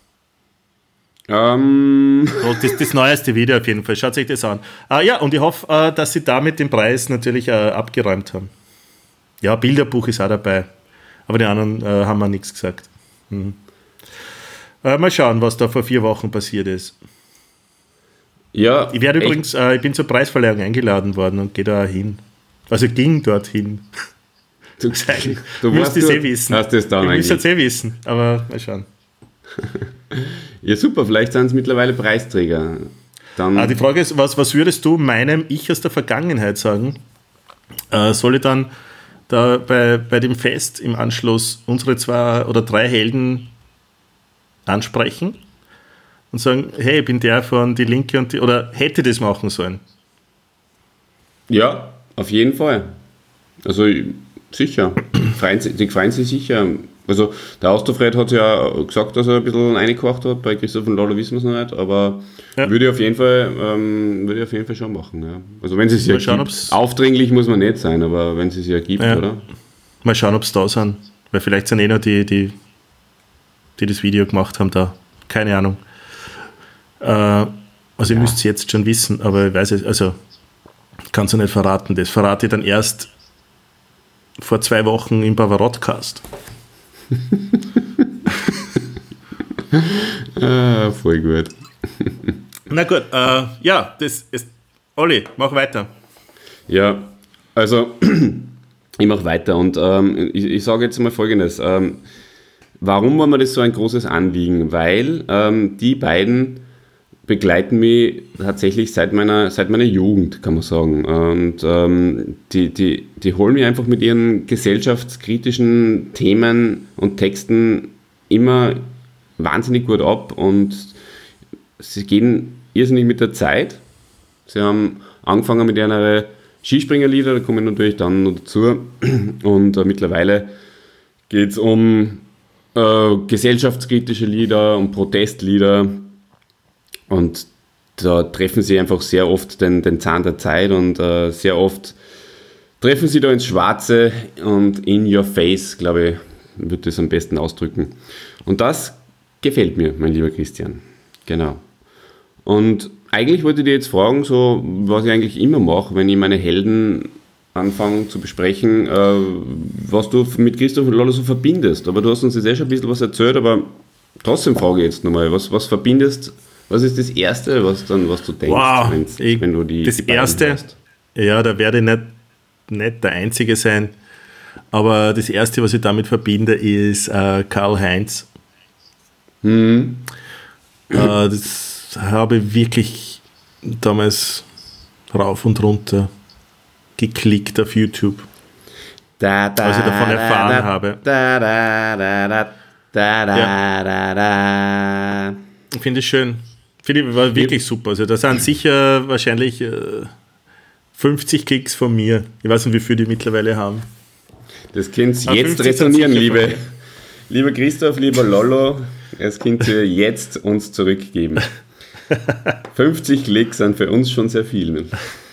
C: Ähm,
D: Oh, das, das neueste Video auf jeden Fall. Schaut euch das an. Ah, ja, und ich hoffe, äh, dass sie damit den Preis natürlich äh, abgeräumt haben. Ja, Bilderbuch ist auch dabei. Aber die anderen äh, haben wir nichts gesagt. Mhm. Äh, mal schauen, was da vor vier Wochen passiert ist.
C: ja.
D: Ich werde
C: echt.
D: übrigens, äh, ich bin zur Preisverleihung eingeladen worden und gehe da hin. Also ging dorthin.
C: Du,
D: Du müsst es
C: du,
D: eh wissen.
C: Hast das dann
D: Ich müsste es
C: eigentlich.
D: eh wissen, aber mal schauen.
C: Ja, super, vielleicht sind es mittlerweile Preisträger. Dann,
D: Ah, die Frage ist, was, was würdest du meinem Ich aus der Vergangenheit sagen? Äh, soll ich dann da bei, bei dem Fest im Anschluss unsere zwei oder drei Helden ansprechen und sagen, hey, ich bin der von Die Linke und die, oder hätte das machen sollen?
C: ja, auf jeden Fall. Also sicher. Freuen sie, die freuen sich sicher. Also der Austofred hat ja gesagt, dass er ein bisschen reingekocht hat. Bei Christoph und Lollo wissen wir es noch nicht, aber
D: Ja.
C: würde ich auf jeden Fall, ähm, würde ich auf jeden Fall schon machen. Ja. Also wenn es sich
D: Mal
C: ergibt.
D: schauen, ob's-
C: Aufdringlich muss man nicht sein, aber wenn es sich ergibt,
D: Ja.
C: oder?
D: Mal schauen, ob es da sind. Weil vielleicht sind eh noch die, die, die das Video gemacht haben, da. Keine Ahnung. Äh, also, ihr müsst es jetzt schon wissen, aber ich weiß es, also, kannst du nicht verraten. Das verrate ich dann erst vor zwei Wochen im Bavarotcast.
C: Ah, voll gut.
D: Na gut, äh, ja, das ist. Olli, mach weiter.
C: Ja, also ich mache weiter und ähm, ich, ich sage jetzt mal Folgendes. Ähm, warum war mir das so ein großes Anliegen? Weil ähm, die beiden begleiten mich tatsächlich seit meiner, seit meiner Jugend, kann man sagen. Und ähm, die, die, die holen mich einfach mit ihren gesellschaftskritischen Themen und Texten immer wahnsinnig gut ab und sie gehen irrsinnig mit der Zeit. Sie haben angefangen mit einer Skispringerlieder, da kommen natürlich dann noch dazu. Und äh, mittlerweile geht es um äh, gesellschaftskritische Lieder, um Protestlieder. Und da treffen sie einfach sehr oft den, den Zahn der Zeit und äh, sehr oft treffen sie da ins Schwarze und in your face, glaube ich, würde das am besten ausdrücken. Und das gefällt mir, mein lieber Christian. Genau. Und eigentlich wollte ich dir jetzt fragen, so, was ich eigentlich immer mache, wenn ich meine Helden anfange zu besprechen, äh, was du mit Christoph und Lollo so verbindest. Aber du hast uns jetzt eh schon ein bisschen was erzählt, aber trotzdem frage ich jetzt nochmal, was, was verbindest, was ist das Erste, was, dann, was du denkst,
D: wow,
C: ich, wenn du die
D: Das
C: die
D: Erste,
C: hast?
D: ja, da werde ich nicht, nicht der Einzige sein, aber das Erste, was ich damit verbinde, ist äh, Karl-Heinz.
C: Hm.
D: Äh, das habe ich wirklich damals rauf und runter geklickt auf YouTube,
C: Da, da,
D: als ich davon erfahren
C: da,
D: habe.
C: Da, da, da, da, da, da,
D: Ja.
C: da, da.
D: Ich finde es schön. Finde ich, war wirklich super. Also da sind sicher wahrscheinlich äh, fünfzig Klicks von mir. Ich weiß nicht, wie viele die mittlerweile haben.
C: Das könnt
D: Ah,
C: ihr jetzt
D: fünfzig sind
C: retournieren,
D: sicher
C: liebe,
D: von mir.
C: lieber Christoph, lieber Lollo. Es könnt ihr jetzt uns zurückgeben. fünfzig Klicks sind für uns schon sehr viel.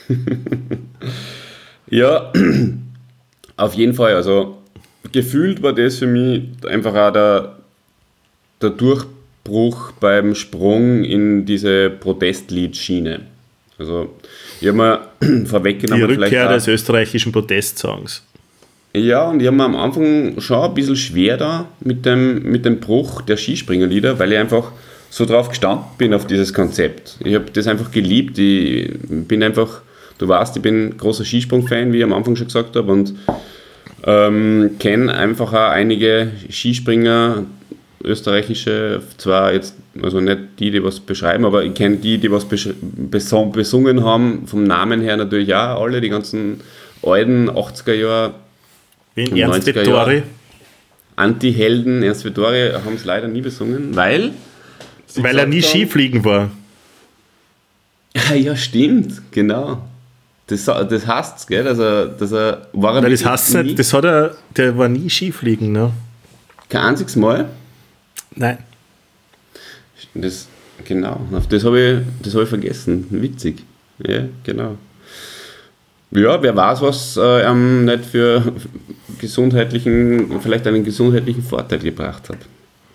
C: Ja, auf jeden Fall. Also gefühlt war das für mich einfach auch der, der Durchbruch beim Sprung in diese Protestliedschiene. Also ich habe mir vorweggenommen,
D: Die
C: vielleicht
D: Rückkehr
C: auch,
D: des österreichischen Protestsongs.
C: ja, und ich habe mir am Anfang schon ein bisschen schwer da mit dem, mit dem Bruch der Skispringerlieder, weil ich einfach so drauf gestanden bin auf dieses Konzept. Ich habe das einfach geliebt. Ich bin einfach, du weißt, ich bin großer Skisprung-Fan, wie ich am Anfang schon gesagt habe, und ähm, kenne einfach auch einige Skispringer, österreichische, zwar jetzt, also nicht die, die was beschreiben, aber ich kenne die, die was besch- besong- besungen haben, vom Namen her natürlich auch alle, die ganzen alten achtziger Jahre,
D: Wie
C: Und
D: Ernst
C: neunziger
D: Vettori.
C: Jahre. Anti-Helden, Ernst Vettori haben es leider nie besungen, weil sie
D: Weil er nie
C: gesagt haben-
D: Skifliegen war.
C: Ja, ja, stimmt, genau. Das, das heißt es, gell, dass er, dass er war er
D: Nein, das
C: wirklich
D: heißt
C: nie-
D: nicht, das hat er, der war nie Skifliegen, ne?
C: kein einziges Mal.
D: Nein.
C: Das, genau, auf das habe ich, das hab ich vergessen. Witzig. Ja, genau. Ja, wer weiß, was äh, ähm, nicht für gesundheitlichen, vielleicht einen gesundheitlichen Vorteil gebracht hat.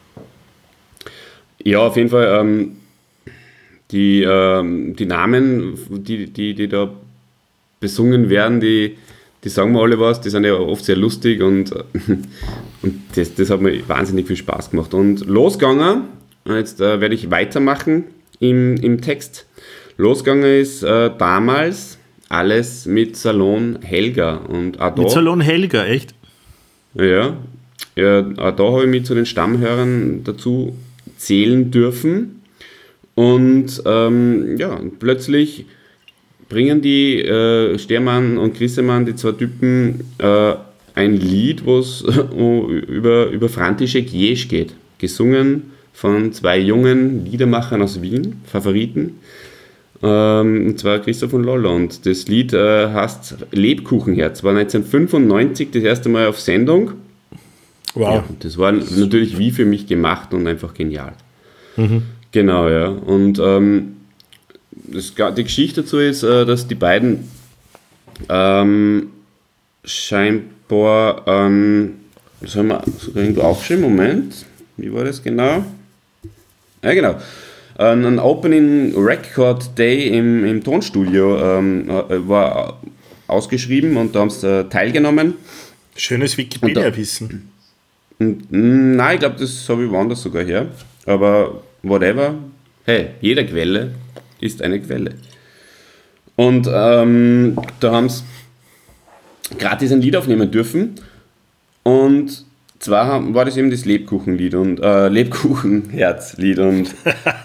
C: Ja, auf jeden Fall, ähm, die, ähm, die Namen, die, die, die da besungen werden, die, die sagen mir alle was, die sind ja oft sehr lustig und, und das, das hat mir wahnsinnig viel Spaß gemacht. Und losgegangen, und jetzt äh, werde ich weitermachen im, im Text. Losgegangen ist äh, damals alles mit Salon Helga. Und auch da,
D: Mit Salon Helga, echt?
C: ja, ja, auch da habe ich mich zu den Stammhörern dazu zählen dürfen. Und ähm, ja, plötzlich bringen die äh, Stermann und Grissemann, die zwei Typen, äh, ein Lied, was über, über František Jež geht. Gesungen von zwei jungen Liedermachern aus Wien, Favoriten. Ähm, und zwar Christoph und Lollo. Und das Lied äh, heißt Lebkuchenherz. War neunzehnhundertfünfundneunzig das erste Mal auf Sendung.
D: Wow.
C: Ja, das war natürlich wie für mich gemacht und einfach genial.
D: Mhm.
C: Genau, ja. Und ähm, das, die Geschichte dazu ist, äh, dass die beiden ähm, scheinbar, ähm, das haben wir sogar irgendwo aufgeschrieben, Moment, wie war das genau? Ja, genau. Ein, ein Opening Record Day im, im Tonstudio ähm, war ausgeschrieben und da haben sie äh, teilgenommen.
D: Schönes Wikipedia-Wissen.
C: Nein, ich glaube, das habe ich woanders sogar her. Aber whatever. Hey, jede Quelle ist eine Quelle. Und ähm, da haben sie gratis ein Lied aufnehmen dürfen. Und zwar haben, war das eben das Lebkuchenlied und äh, Lebkuchenherzlied und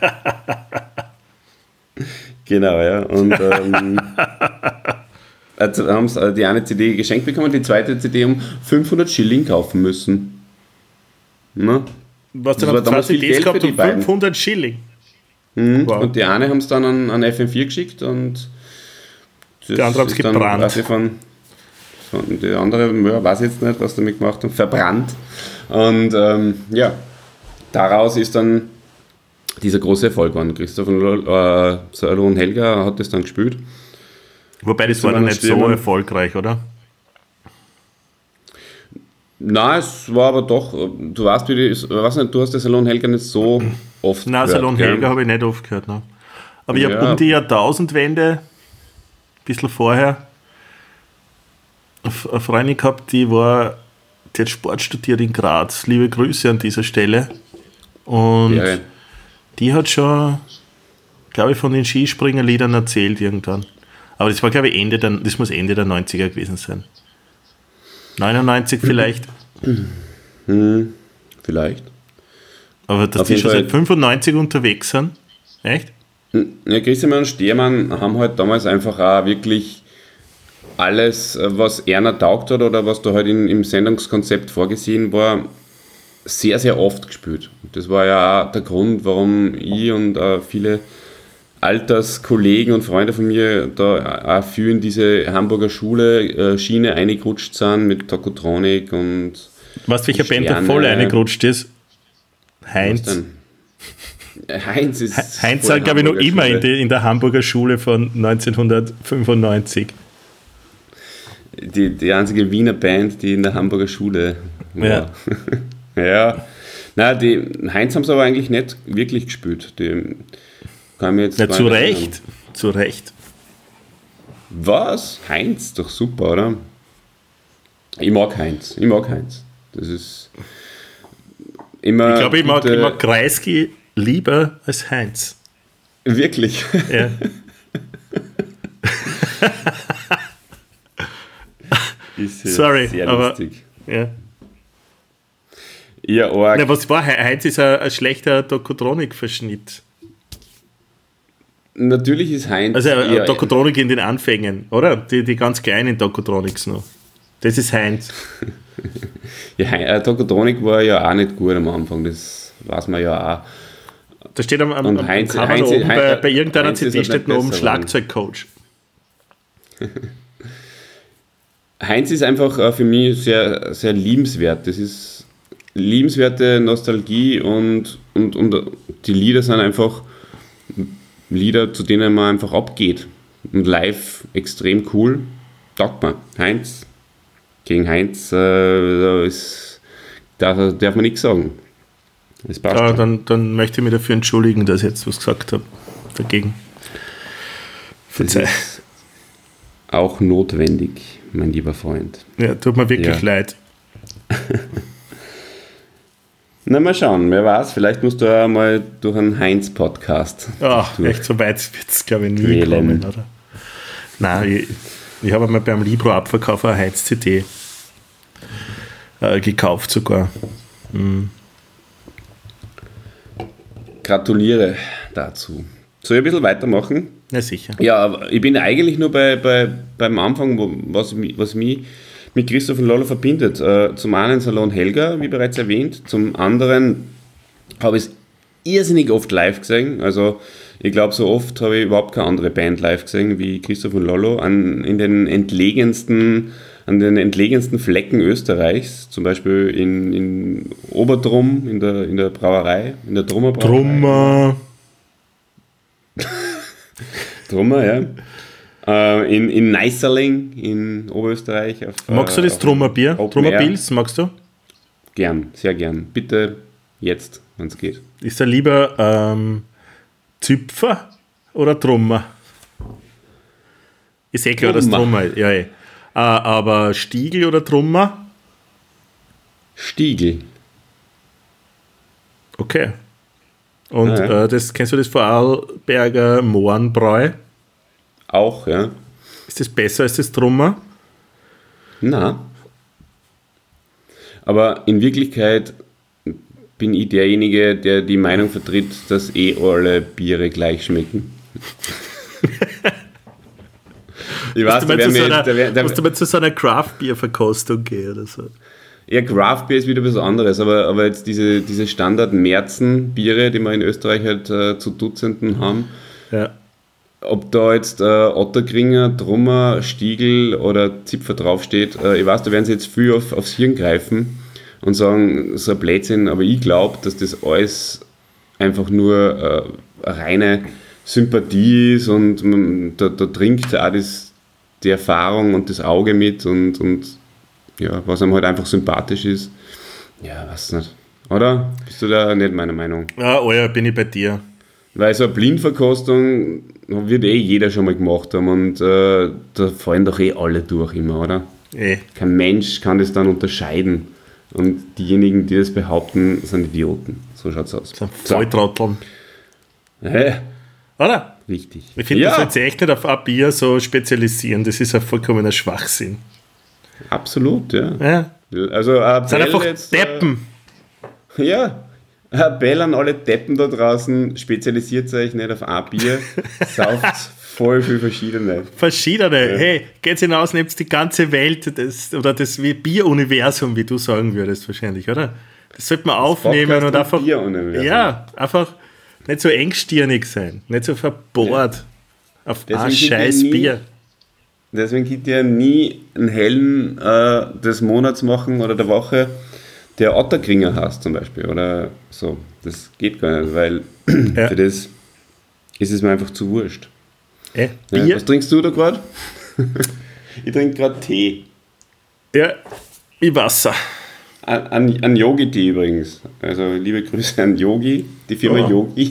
C: genau, ja. Und ähm, also haben sie die eine C D geschenkt bekommen, die zweite C D um fünfhundert Schilling kaufen müssen. Na?
D: Was
C: Das
D: dann
C: war damals
D: zwei
C: viel
D: C Ds
C: Geld für
D: gehabt
C: die
D: um
C: beiden.
D: fünfhundert Schilling.
C: Mhm.
D: Wow.
C: Und die eine haben es dann an, an F M vier geschickt und das
D: Die andere haben's
C: ist dann
D: gebrannt.
C: quasi Von, von die andere, ja, weiß jetzt nicht, was damit gemacht haben, verbrannt. Und ähm, ja, daraus ist dann dieser große Erfolg geworden. Christoph äh, Salo und Helga hat das dann gespielt.
D: Wobei das war dann nicht so erfolgreich, oder?
C: Nein, es war aber doch, du weißt, wie die, ich weiß nicht, du hast den Salon Helga nicht so oft
D: Nein,
C: gehört,
D: Salon
C: gell?
D: Helga habe ich nicht oft gehört. Ne? Aber ich habe
C: Ja.
D: um die Jahrtausendwende, ein bisschen vorher, eine Freundin gehabt, die war, die hat Sport studiert in Graz. Liebe Grüße an dieser Stelle. Und
C: Ja, ja.
D: die hat schon, glaube ich, von den Skispringerliedern erzählt irgendwann. Aber das war, glaube ich, Ende der, das muss Ende der neunziger gewesen sein. neunundneunzig vielleicht.
C: Hm, vielleicht.
D: Aber dass
C: Auf
D: die
C: jeden
D: schon
C: Fall.
D: seit fünfundneunzig unterwegs sind. Echt?
C: Ja, Christian und Stehrmann haben halt damals einfach auch wirklich alles, was Erna taugt hat oder was da halt in, im Sendungskonzept vorgesehen war, sehr, sehr oft gespielt. Das war ja auch der Grund, warum ich und äh, viele Alterskollegen und Freunde von mir da auch viel in diese Hamburger Schule äh, Schiene eingerutscht sind mit Tokotronic und
D: Weißt du, welcher Band da
C: Sterne.
D: voll reingerutscht ist?
C: was
D: Heinz.
C: denn? Heinz ist
D: Heinz
C: voll
D: sind, glaube ich, noch
C: Hamburger
D: immer in,
C: Schule.
D: die, in der Hamburger Schule von neunzehnhundertfünfundneunzig.
C: Die, die einzige Wiener Band, die in der Hamburger Schule war. Ja. ja. Na, die Heinz haben es aber eigentlich nicht wirklich gespielt. Die kann mir jetzt
D: Ja,
C: gar
D: zu
C: nicht
D: Recht.
C: erinnern.
D: Zu Recht.
C: Was? Heinz? Doch super, oder? Ich mag Heinz. Ich mag Heinz. Das ist immer.
D: Ich glaube, ich mag,
C: gute-
D: ich mag Kreisky lieber als Heinz.
C: Wirklich.
D: Ja.
C: Ist ja
D: Sorry,
C: sehr
D: aber-
C: lustig.
D: Ja.
C: Ja, arg.
D: Na, was war? Heinz ist ein, ein schlechter Tokotronik-Verschnitt.
C: Natürlich ist Heinz.
D: Also ein
C: ja,
D: Tokotronik in den Anfängen, oder? Die, die ganz kleinen Tokotronics noch. Das ist Heinz.
C: ja, Hein- äh, Tokotronic war ja auch nicht gut am Anfang, das weiß man ja auch.
D: Da steht am, am,
C: Und
D: am
C: Heinz-
D: Cover
C: Heinz-
D: da oben, bei,
C: Heinz-
D: bei irgendeiner
C: Heinz ist
D: C D
C: halt
D: steht
C: nicht
D: noch oben
C: besser geworden.
D: Schlagzeugcoach.
C: Heinz ist einfach äh, für mich sehr, sehr liebenswert. Das ist liebenswerte Nostalgie und, und, und die Lieder sind einfach Lieder, zu denen man einfach abgeht. Und live extrem cool. Taugt man. Heinz, gegen Heinz, äh, da, ist, da darf man nichts sagen. Das passt
D: Ja,
C: schon.
D: dann, dann möchte ich mich dafür entschuldigen, dass ich jetzt was gesagt habe. Dagegen.
C: Das
D: Verzeih.
C: ist auch notwendig, mein lieber Freund.
D: Ja, tut mir wirklich
C: Ja.
D: leid.
C: Na, mal schauen, wer weiß, vielleicht musst du ja mal durch einen Heinz-Podcast.
D: Ach, echt so weit wird es, glaube ich, nie
C: Wählen.
D: kommen, oder? Nein, ich, ich habe mal beim Libro-Abverkauf eine Heinz-C D äh, gekauft sogar.
C: Gratuliere dazu. Soll ich ein bisschen weitermachen?
D: Ja, sicher.
C: Ja, aber ich bin eigentlich nur bei, bei, beim Anfang, wo, was, mi- was mich mit Christoph und Lolo verbindet. Äh, zum einen Salon Helga, wie bereits erwähnt. Zum anderen habe ich es irrsinnig oft live gesehen. Also ich glaube, so oft habe ich überhaupt keine andere Band live gesehen wie Christoph und Lolo. An, in den entlegensten, an den entlegensten Flecken Österreichs. Zum Beispiel in, in Oberdrum, in der, in der Brauerei, in der Drummer Brauerei.
D: Drummer.
C: Drummer, ja. Äh, in, in Neißerling in Oberösterreich. Auf,
D: Magst du
C: äh,
D: das
C: auf
D: Drummerbier?
C: Open Air.
D: Drummerpils, magst du?
C: Gern, sehr gern. Bitte jetzt, wenn es geht.
D: Ist er lieber ähm, Züpfer oder Drummer? Ist eh klar, dass
C: Drummer.
D: Drummer ist. Ja, eh. Äh, aber Stiegel oder Drummer?
C: Stiegl.
D: Okay. Und
C: Ah, ja.
D: äh, das, kennst du das Vorarlberger Mohrenbräu?
C: Auch, ja.
D: Ist das besser als das Trummer?
C: Na. Aber in Wirklichkeit bin ich derjenige, der die Meinung vertritt, dass eh alle Biere gleich schmecken. Ich weiß,
D: Musst du mal zu so einer,
C: der wär, der,
D: musst du mal zu so einer Craft-Bier-Verkostung gehen oder so?
C: ja, Craft Beer ist wieder was anderes, aber, aber jetzt diese, diese Standard-Märzen-Biere, die wir in Österreich halt äh, zu Dutzenden haben,
D: Ja.
C: ob da jetzt äh, Otterkringer, Trummer, Stiegl oder Zipfer draufsteht, äh, ich weiß, da werden sie jetzt viel auf, aufs Hirn greifen und sagen, so ein Blödsinn, aber ich glaube, dass das alles einfach nur äh, eine reine Sympathie ist und man, da, da trinkt auch das, die Erfahrung und das Auge mit und, und ja, was einem halt einfach sympathisch ist. Ja, weiß nicht. Oder? Bist du da nicht meiner Meinung?
D: Ja, oh ja, bin ich bei dir.
C: Weil so eine Blindverkostung wird eh jeder schon mal gemacht haben und äh, da fallen doch eh alle durch immer, oder?
D: Eh.
C: Kein Mensch kann das dann unterscheiden. Und diejenigen, die das behaupten, sind Idioten. So schaut's aus.
D: So Volltrotteln.
C: Hä?
D: Oder?
C: Richtig.
D: Ich finde,
C: ja,
D: das soll sich echt nicht auf ein Bier so spezialisieren. Das ist ein vollkommener Schwachsinn.
C: absolut, ja.
D: Ja.
C: Also ein
D: Das sind
C: Appell
D: einfach
C: jetzt,
D: Deppen.
C: Äh, ja, ein Appell an alle Deppen da draußen, spezialisiert euch nicht auf ein Bier, sauft voll viel verschiedene.
D: Verschiedene. Hey, geht's hinaus, nehmt die ganze Welt das, oder das wie Bier-Universum, wie du sagen würdest wahrscheinlich, oder? Das sollte man aufnehmen
C: Podcast
D: und einfach,
C: Bier-Universum.
D: ja, einfach nicht so engstirnig sein, nicht so verbohrt auf
C: Deswegen
D: ein
C: sind wir
D: scheiß
C: nie-
D: Bier.
C: Deswegen gibt ja nie einen hellen äh, des Monats machen oder der Woche, der Otterkringer hast zum Beispiel oder so. Das geht gar nicht, weil
D: Ja.
C: für das ist es mir einfach zu wurscht.
D: Äh,
C: Ja,
D: Bier?
C: was trinkst du da gerade? Ich trinke gerade Tee.
D: Ja, wie Wasser.
C: An, an, an Yogi-Tee übrigens. Also liebe Grüße an Yogi, die Firma
D: Ja.
C: Yogi.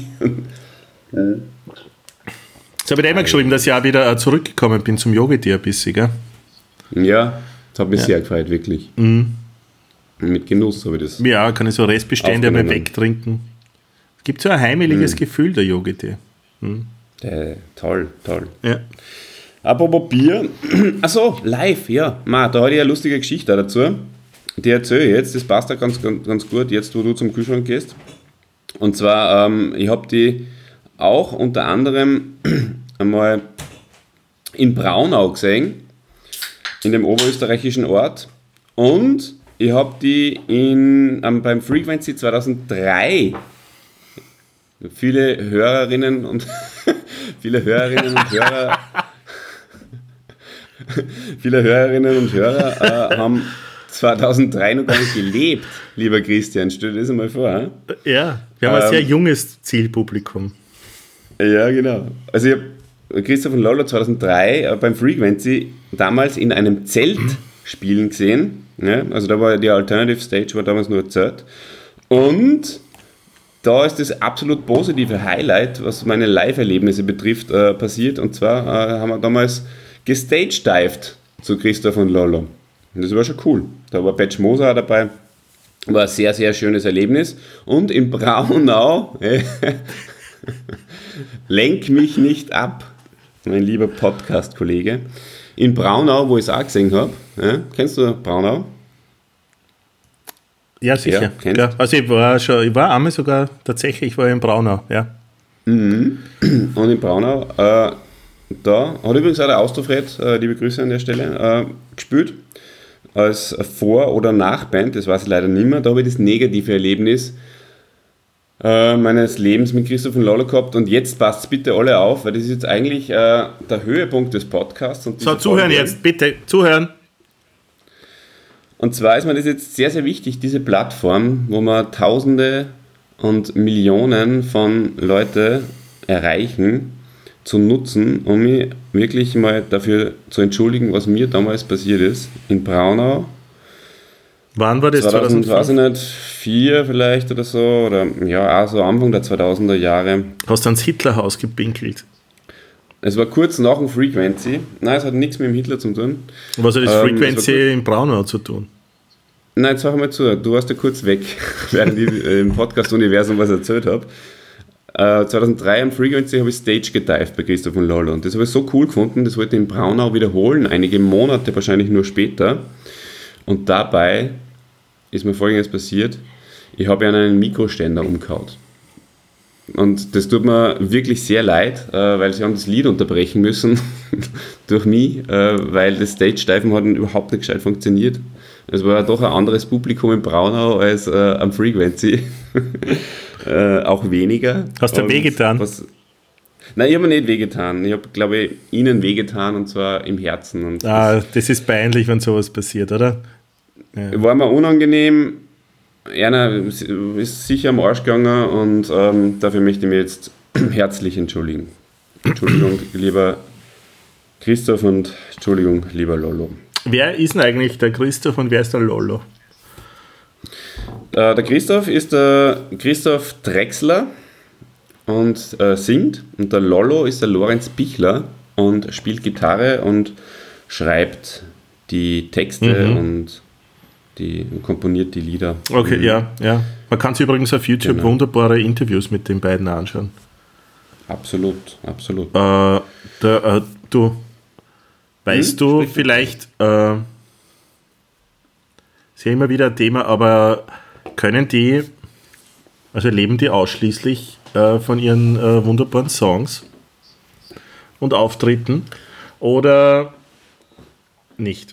D: Jetzt habe ich dir immer geschrieben, dass ich auch wieder äh, zurückgekommen bin zum Yogi-Tee ein bisschen, gell?
C: Ja, das hat mich sehr gefreut, wirklich.
D: Mhm.
C: Mit Genuss habe ich das.
D: Ja, kann ich so Restbestände einmal
C: Aufgenommen.
D: wegtrinken. Es gibt so ein heimeliges
C: Mhm.
D: Gefühl, der Yogi-Tee.
C: Äh, toll, toll.
D: Ja.
C: Apropos Bier, achso, live, ja. Ma, da hatte ich eine lustige Geschichte dazu. Die erzähle ich jetzt, das passt ja ganz, ganz, ganz gut, jetzt wo du zum Kühlschrank gehst. Und zwar, ähm, ich habe die auch unter anderem einmal in Braunau gesehen, in dem oberösterreichischen Ort. Und ich habe die in, ähm, beim Frequency zweitausenddrei, viele Hörerinnen und viele Hörerinnen und Hörer viele Hörerinnen und Hörer äh, haben zweitausenddrei noch gar nicht gelebt, lieber Christian. Stell dir das einmal vor. He?
D: Ja, wir haben ein
C: Ähm,
D: sehr junges Zielpublikum.
C: Ja, genau. Also ich habe Christoph und Lolo zweitausenddrei äh, beim Frequency damals in einem Zelt spielen gesehen. Ja? Also da war die Alternative Stage, war damals nur ein Zelt. Und da ist das absolut positive Highlight, was meine Live-Erlebnisse betrifft, äh, passiert. Und zwar äh, haben wir damals gestagedived zu Christoph und Lolo. Und das war schon cool. Da war Patch Moser auch dabei. War ein sehr, sehr schönes Erlebnis. Und in Braunau, äh, lenk mich nicht ab, mein lieber Podcast-Kollege, in Braunau, wo ich es auch gesehen habe. Ja, kennst du Braunau?
D: Ja, sicher.
C: Ja, kennst
D: Ja, also ich war schon, ich war einmal sogar tatsächlich, ich war in Braunau, ja.
C: Und in Braunau, äh, da hat übrigens auch der Austrofred, äh, liebe Grüße an der Stelle, äh, gespielt. Als Vor- oder Nachband, das weiß ich leider nicht mehr. Da habe ich das negative Erlebnis äh, meines Lebens mit Christoph und Lolo gehabt. Und jetzt passt bitte alle auf, weil das ist jetzt eigentlich äh, der Höhepunkt des Podcasts. Und
D: So,
C: diese
D: zuhören
C: Folge-
D: jetzt, bitte, zuhören.
C: Und zwar ist mir das jetzt sehr, sehr wichtig, diese Plattform, wo wir Tausende und Millionen von Leute erreichen, zu nutzen, um mich wirklich mal dafür zu entschuldigen, was mir damals passiert ist. In Braunau.
D: Wann war das?
C: zweitausend, weiß ich
D: zweitausendfünf?
C: nicht, vier vielleicht oder so, oder ja, auch so Anfang der zweitausender Jahre.
D: Hast du ans Hitlerhaus gepinkelt?
C: Es war kurz nach dem Frequency. Nein, es hat nichts mit dem Hitler zu tun.
D: Was hat das
C: Ähm,
D: Frequency
C: das war
D: in Braunau zu tun?
C: Nein, jetzt sag mal zu, du warst ja kurz weg, während ich im Podcast-Universum was erzählt habe. Äh, zweitausenddrei am Frequency habe ich Stage gedived bei Christoph und Lollo und das habe ich so cool gefunden, das wollte ich in Braunau wiederholen, einige Monate, wahrscheinlich nur später. Und dabei ist mir Folgendes passiert, ich habe einen Mikroständer umgehauen. Und das tut mir wirklich sehr leid, äh, weil sie haben das Lied unterbrechen müssen durch mich, äh, weil das Stage-Diven hat überhaupt nicht gescheit funktioniert. Es war ja doch ein anderes Publikum in Braunau als äh, am Frequency. äh, auch weniger.
D: Hast du wehgetan?
C: Was, nein, ich habe mir nicht wehgetan. Ich habe, glaube ich, ihnen wehgetan und zwar im Herzen. Und
D: ah,
C: das,
D: das ist peinlich, wenn sowas passiert, oder?
C: Ja. War mir unangenehm. Einer ist sicher am Arsch gegangen und ähm, dafür möchte ich mich jetzt herzlich entschuldigen. Entschuldigung, lieber Christoph und Entschuldigung, lieber Lollo.
D: Wer ist denn eigentlich der Christoph und wer ist der Lollo?
C: Äh, der Christoph ist der Christoph Drechsler und äh, singt und der Lollo ist der Lorenz Pichler und spielt Gitarre und schreibt die Texte mhm. und die komponiert die Lieder.
D: Okay, mhm. ja, ja. Man kann sich übrigens auf YouTube genau. wunderbare Interviews mit den beiden anschauen.
C: Absolut, absolut.
D: Äh, der, äh, du, weißt hm, du vielleicht, äh, ist ja immer wieder ein Thema, aber können die, also leben die ausschließlich äh, von ihren äh, wunderbaren Songs und Auftritten oder nicht?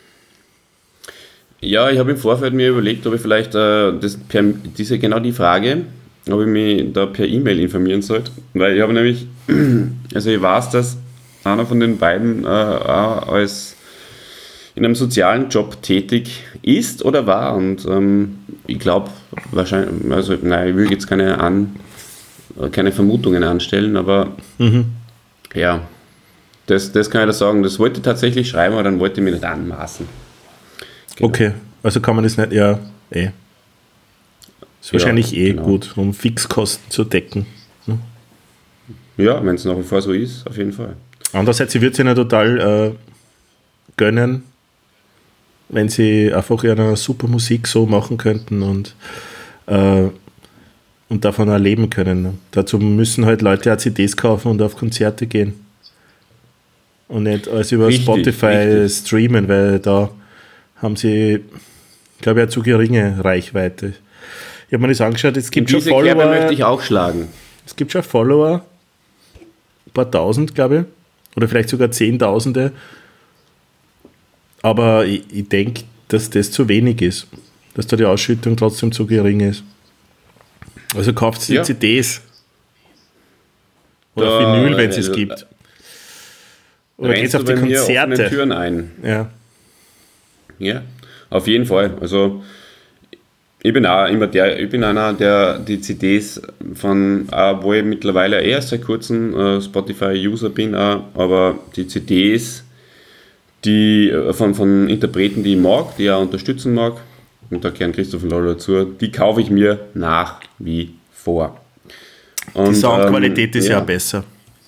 C: Ja, ich habe im Vorfeld mir überlegt, ob ich vielleicht äh, das per, diese, genau die Frage, ob ich mich da per E-Mail informieren sollte, weil ich habe nämlich, also ich weiß, dass einer von den beiden äh, auch als in einem sozialen Job tätig ist oder war und ähm, ich glaube wahrscheinlich, also nein, ich will jetzt keine, an, keine Vermutungen anstellen, aber mhm. ja, das, das kann ich da sagen, das wollte ich tatsächlich schreiben, aber dann wollte ich mich nicht anmaßen.
D: Genau. Okay, also kann man das nicht, ja, eh. Ist ja, wahrscheinlich eh genau. gut, um Fixkosten zu decken. Hm?
C: Ja, wenn es nach wie vor so ist, auf jeden Fall.
D: Andererseits, sie wird sich ja total äh, gönnen, wenn sie einfach eine super Musik so machen könnten und, äh, und davon auch leben können. Dazu müssen halt Leute auch C Ds kaufen und auf Konzerte gehen. Und nicht alles über richtig, Spotify richtig. streamen, weil da haben sie, glaube ich, eine zu geringe Reichweite. Ich habe mir das angeschaut, es gibt schon Follower.
C: Kerbe möchte ich auch schlagen.
D: Es gibt schon Follower, ein paar tausend, glaube ich, oder vielleicht sogar Zehntausende. Aber ich, ich denke, dass das zu wenig ist, dass da die Ausschüttung trotzdem zu gering ist. Also kauft die ja. C Ds oder da, Vinyl, wenn es also, es gibt. Oder geht es auf die Konzerte?
C: Türen ein.
D: Ja.
C: Ja, auf jeden Fall. Also ich bin auch immer der, ich bin einer, der die C Ds von, wo ich mittlerweile erst seit kurzem äh, Spotify-User bin, auch, aber die C Ds, die von, von Interpreten, die ich mag, die ich auch unterstützen mag, und da gehören Christoph und Lollo dazu, die kaufe ich mir nach wie vor. Und,
D: die Soundqualität
C: ähm,
D: ist
C: ja.
D: ja besser.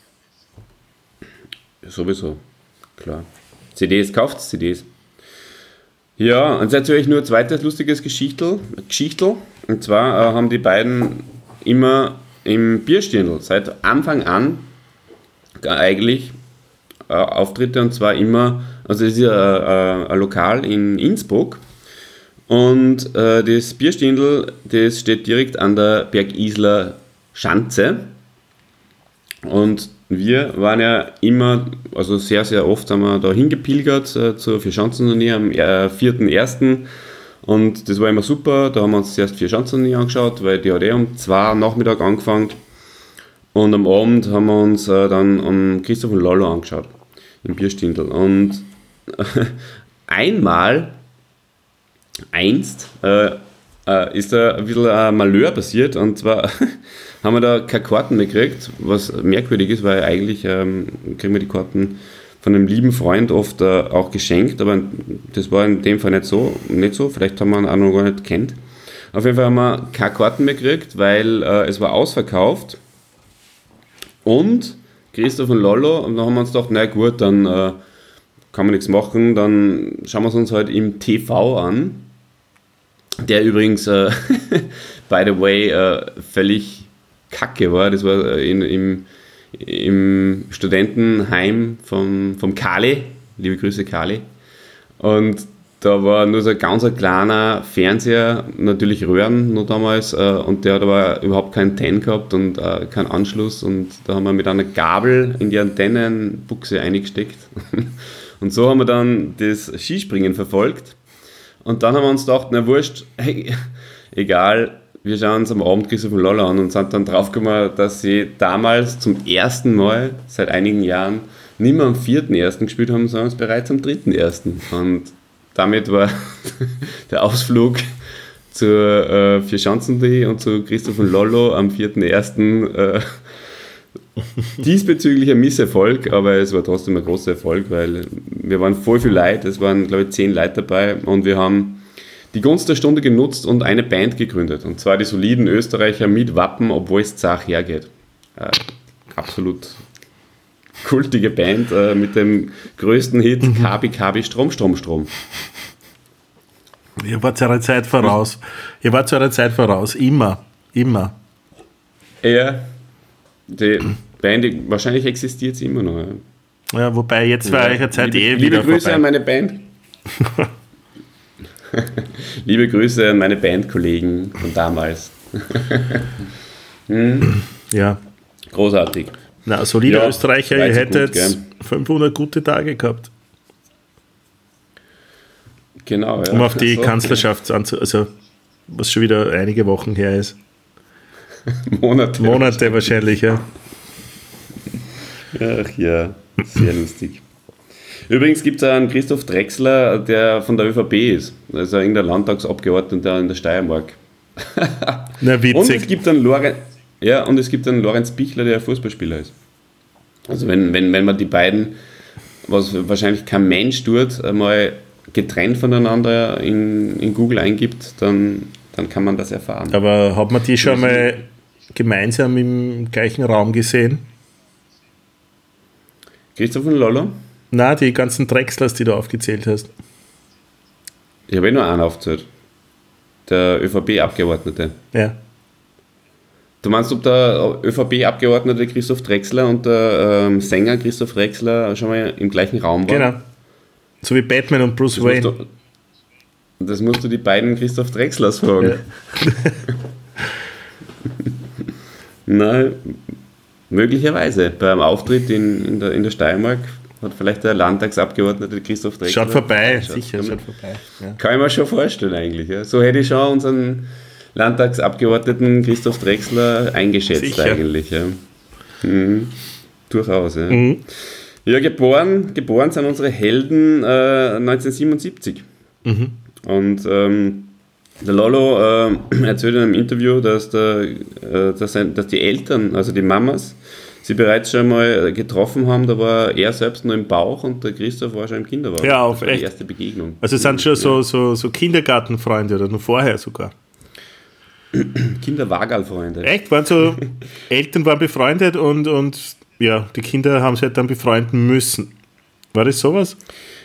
C: Sowieso, klar. C Ds, kauft C Ds. Ja, und jetzt höre ich nur ein zweites lustiges Geschichtel. Geschichtel. Und zwar äh, haben die beiden immer im Bierstirndl seit Anfang an äh, eigentlich äh, Auftritte und zwar immer, also es ist ja äh, ein Lokal in Innsbruck und äh, das Bierstirndl, das steht direkt an der Bergisler Schanze und wir waren ja immer, also sehr, sehr oft haben wir da hingepilgert äh, zur Vierschanzenturnier am äh, vierten ersten und das war immer super, da haben wir uns zuerst Vierschanzenturnier angeschaut, weil die hat eh um zwei am Nachmittag angefangen und am Abend haben wir uns äh, dann um Christoph und Lollo angeschaut, im Bierstirndl und äh, einmal, einst, äh, äh, ist da ein bisschen ein Malheur passiert und zwar haben wir da keine Karten mehr gekriegt, was merkwürdig ist, weil eigentlich ähm, kriegen wir die Karten von einem lieben Freund oft äh, auch geschenkt, aber das war in dem Fall nicht so, nicht so. Vielleicht haben wir ihn auch noch gar nicht kennt. Auf jeden Fall haben wir keine Karten mehr gekriegt, weil äh, es war ausverkauft und Christoph und Lollo, und dann haben wir uns gedacht, na gut, dann äh, kann man nichts machen, dann schauen wir es uns halt im T V an der übrigens, äh, by the way, äh, völlig kacke war. Das war in, im, im Studentenheim vom, vom Kali, liebe Grüße Kali. Und da war nur so ein ganz ein kleiner Fernseher, natürlich Röhren noch damals, äh, und der hat aber überhaupt keinen Antennen gehabt und äh, keinen Anschluss, und da haben wir mit einer Gabel in die Antennenbuchse eingesteckt. Und so haben wir dann das Skispringen verfolgt. Und dann haben wir uns gedacht, na wurscht, hey, egal, wir schauen uns am Abend Christoph und Lollo an und sind dann draufgekommen, dass sie damals zum ersten Mal seit einigen Jahren nicht mehr am vierten ersten gespielt haben, sondern bereits am dritten ersten Und damit war der Ausflug zur äh, Vierschanzentournee und zu Christoph und Lollo am vierten ersten Äh, diesbezüglich ein Misserfolg, aber es war trotzdem ein großer Erfolg, weil wir waren voll viel Leute, es waren glaube ich zehn Leute dabei, und wir haben die Gunst der Stunde genutzt und eine Band gegründet, und zwar die soliden Österreicher mit Wappen, obwohl es zart hergeht. Äh, absolut kultige Band äh, mit dem größten Hit mhm. Kabi Kabi Strom Strom Strom.
D: Ihr wart zu einer Zeit voraus. Ihr wart zu einer Zeit voraus, immer, immer.
C: Ja, die Band, die, wahrscheinlich existiert sie immer noch. Ja,
D: ja, wobei jetzt war ja, eure Zeit
C: liebe,
D: eh
C: liebe
D: wieder
C: Grüße
D: vorbei.
C: an meine Band. Liebe Grüße an meine Bandkollegen von damals. hm?
D: Ja.
C: Großartig.
D: Na, solide
C: ja,
D: Österreicher, ihr hättet gut, fünfhundert gute Tage gehabt.
C: Genau, ja.
D: Um auf die
C: so.
D: Kanzlerschaft anzu... Also, was schon wieder einige Wochen her ist.
C: Monate.
D: Monate wahrscheinlich, ja.
C: Ach ja, sehr lustig. Übrigens gibt es einen Christoph Drechsler, der von der ÖVP ist. Also irgendein Landtagsabgeordneter in der Steiermark.
D: Na, witzig.
C: Und es gibt einen Lorenz, ja, und es gibt einen Lorenz Bichler, der Fußballspieler ist. Also wenn, wenn, wenn man die beiden, was wahrscheinlich kein Mensch tut, mal getrennt voneinander in, in Google eingibt, dann, dann kann man das erfahren.
D: Aber hat man die schon mal gemeinsam im gleichen Raum gesehen?
C: Christoph und Lollo?
D: Na, die ganzen Drechslers, die du aufgezählt hast.
C: Ich habe eh nur einen aufgezählt. Der ÖVP-Abgeordnete.
D: Ja.
C: Du meinst, ob der ÖVP-Abgeordnete Christoph Drechsler und der ähm, Sänger Christoph Drechsler schon mal im gleichen Raum waren?
D: Genau. So wie Batman und Bruce
C: das
D: Wayne.
C: Musst du, das musst du die beiden Christoph Drechslers fragen. Ja. Nein, möglicherweise. Beim Auftritt in, in, der, in der Steiermark hat vielleicht der Landtagsabgeordnete Christoph Drechsler...
D: Schaut vorbei,
C: schaut,
D: sicher,
C: kann,
D: schaut vorbei. Ja.
C: Kann ich mir schon vorstellen eigentlich. Ja. So hätte ich schon unseren Landtagsabgeordneten Christoph Drechsler eingeschätzt sicher. Eigentlich. Ja. Mhm. Durchaus, ja. Mhm. Ja, geboren, geboren sind unsere Helden äh, neunzehnhundertsiebenundsiebzig. Mhm. Und ähm, der Lollo äh, erzählt in einem Interview, dass, der, äh, dass, ein, dass die Eltern, also die Mamas, sie bereits schon mal getroffen haben. Da war er selbst noch im Bauch und der Christoph war schon im Kinderwagen.
D: Ja, auf
C: das war
D: echt.
C: Die erste Begegnung.
D: Also sind schon so, so, so Kindergartenfreunde oder noch vorher sogar?
C: Kinderwagalfreunde.
D: Echt? Waren so, Eltern waren befreundet und, und ja, die Kinder haben sich halt dann befreunden müssen. War das sowas?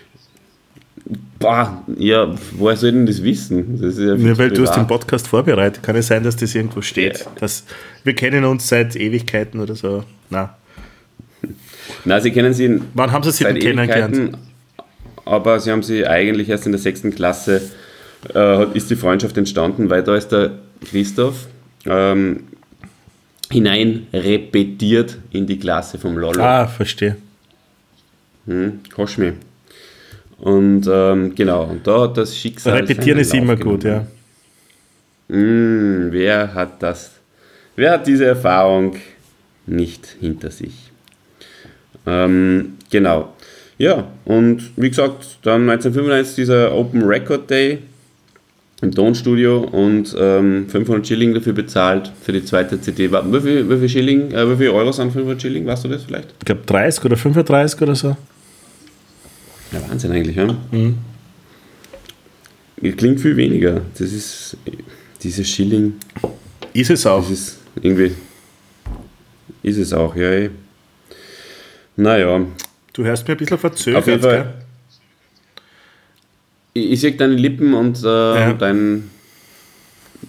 C: Boah, ja, woher soll denn das wissen? Das ist ja
D: ja, weil du hast den Podcast vorbereitet. Kann es sein, dass das irgendwo steht? Ja. Dass wir kennen uns seit Ewigkeiten oder so? Nein.
C: Nein, sie kennen sie.
D: Wann haben sie sie denn kennengelernt?
C: Aber sie haben sie eigentlich erst in der sechsten Klasse äh, ist die Freundschaft entstanden, weil da ist der Christoph ähm, hinein repetiert in die Klasse vom Lollo.
D: Ah, verstehe.
C: Hm, Koschmi. Und ähm, genau, und da hat das Schicksal...
D: Repetieren ist immer gut, ja.
C: Hm, wer hat das... Wer hat diese Erfahrung nicht hinter sich? Ähm, genau. Ja, und wie gesagt, dann neunzehnhundertfünfundneunzig dieser Open Record Day im Tonstudio und ähm, fünfhundert Schilling dafür bezahlt für die zweite C D. Wie viel, wie viel Schilling, äh, wie viel Euro sind fünfhundert Schilling, weißt du das vielleicht?
D: Ich glaube dreißig oder fünfunddreißig oder so.
C: Ja, Wahnsinn eigentlich, ja.
D: Mhm.
C: Klingt viel weniger. Das ist, diese Schilling...
D: Ist es auch.
C: Das ist irgendwie... Ist es auch, ja. Ey. Naja.
D: Du hörst mir ein bisschen verzögert,
C: auf jeden Fall.
D: Gell?
C: Ich, ich sehe deine Lippen und, äh,
D: ja.
C: dein,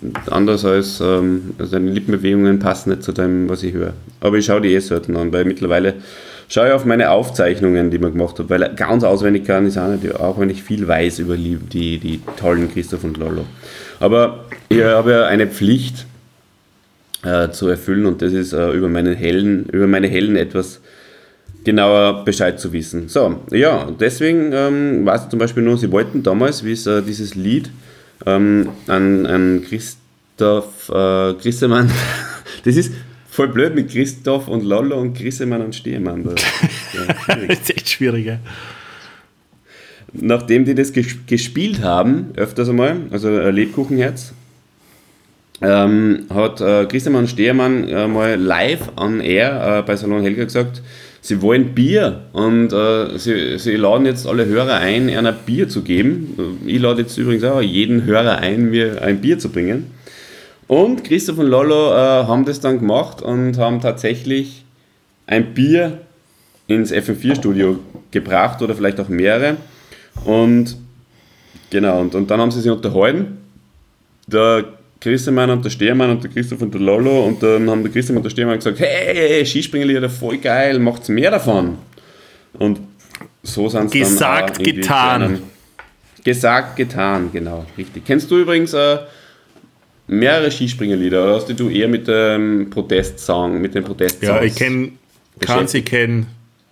C: anders als ähm, also deine Lippenbewegungen passen nicht zu dem, was ich höre. Aber ich schaue die eh selten an, weil mittlerweile schaue ich auf meine Aufzeichnungen, die man gemacht hat, weil ganz auswendig kann ich es auch nicht, auch wenn ich viel weiß über die, die, die tollen Christoph und Lollo. Aber ich habe ja eine Pflicht äh, zu erfüllen und das ist äh, über meine Helden, über meine Helden etwas genauer Bescheid zu wissen. So, ja, deswegen ähm, weiß ich zum Beispiel nur, sie wollten damals, wie es äh, dieses Lied ähm, an, an Christoph äh, Grissemann, das ist voll blöd mit Christoph und Lollo und Grissemann und Stiermann. Das, ja,
D: das ist echt schwierig, ja.
C: Nachdem die das ges- gespielt haben, öfters einmal, also äh, Lebkuchenherz, ähm, hat äh, Grissemann und Stiermann äh, mal live on air äh, bei Salon Helga gesagt, sie wollen Bier und äh, sie, sie laden jetzt alle Hörer ein, ihnen ein Bier zu geben. Ich lade jetzt übrigens auch jeden Hörer ein, mir ein Bier zu bringen. Und Christoph und Lollo äh, haben das dann gemacht und haben tatsächlich ein Bier ins F M vier Studio gebracht oder vielleicht auch mehrere. Und genau, und, und dann haben sie sich unterhalten. Der Grissemann und der Stiermann und der Christoph und der Lollo, und dann haben der Christoph und der Stiermann gesagt, hey, Skispringerlieder, voll geil, macht's mehr davon. Und so sind es dann
D: Gesagt,
C: auch
D: getan.
C: Einen, gesagt, getan, genau, richtig. Kennst du übrigens äh, mehrere Skispringerlieder, oder hast du eher mit dem Protestsong, mit den Protestsongs?
D: Ja, ich kenne, kann sie kennen,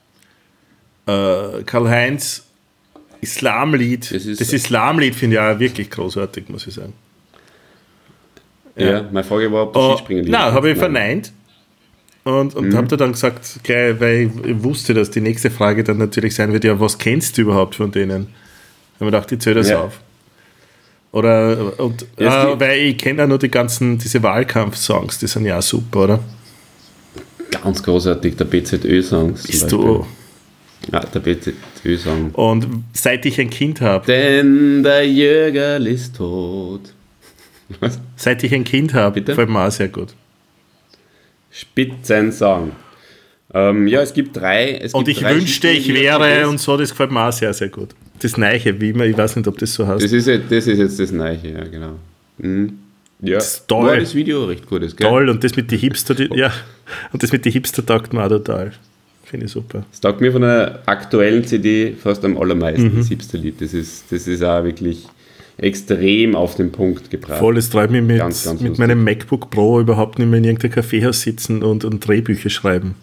D: äh, Karl-Heinz, Islamlied.
C: Das ist-
D: das Islamlied finde ich auch wirklich großartig, muss ich sagen.
C: Ja, ja, meine Frage war, ob du
D: Oh,
C: Skispringerlieder
D: nein, habe ich
C: kennst.
D: verneint. Und, und
C: Mhm.
D: habe dann gesagt, gleich, weil ich wusste, dass die nächste Frage dann natürlich sein wird, ja, was kennst du überhaupt von denen? Da habe ich mir gedacht, ich zähle das
C: Ja.
D: auf. Oder, und,
C: Ja, es
D: äh,
C: gibt-
D: weil ich kenne ja nur die ganzen, diese Wahlkampf-Songs, die sind ja auch super, oder?
C: Ganz großartig, der B Z Ö-Song.
D: Bist du.
C: Ja, der B Z Ö-Song.
D: Und seit ich ein Kind habe,
C: Denn der Jägerl ist tot. Was?
D: seit ich ein Kind habe,
C: Bitte?
D: gefällt mir auch sehr gut.
C: Spitzensong. Ähm, ja, es gibt drei. Es
D: Und
C: gibt
D: ich
C: drei
D: wünschte, ich
C: Skispringen-
D: wäre und so, das gefällt mir auch sehr, sehr gut. Das Neiche, wie immer, ich weiß nicht, ob das so heißt.
C: Das ist, jetzt- das ist jetzt das Neue, ja, genau. Mhm. Ja,
D: Das ist toll.
C: War das Video recht gut ist, gell?
D: Toll, und das mit den Hipster, die, ja, und das mit den Hipster taugt mir auch total. Finde ich super.
C: Das taugt mir von der aktuellen C D fast am allermeisten,
D: Mhm.
C: das Hipster-Lied. Das ist, das ist auch wirklich extrem auf den Punkt gebracht.
D: Voll, es treibt mich mit,
C: Ganz, ganz
D: mit
C: lustig.
D: meinem MacBook Pro überhaupt nicht mehr in irgendeinem Kaffeehaus sitzen und, und Drehbücher schreiben.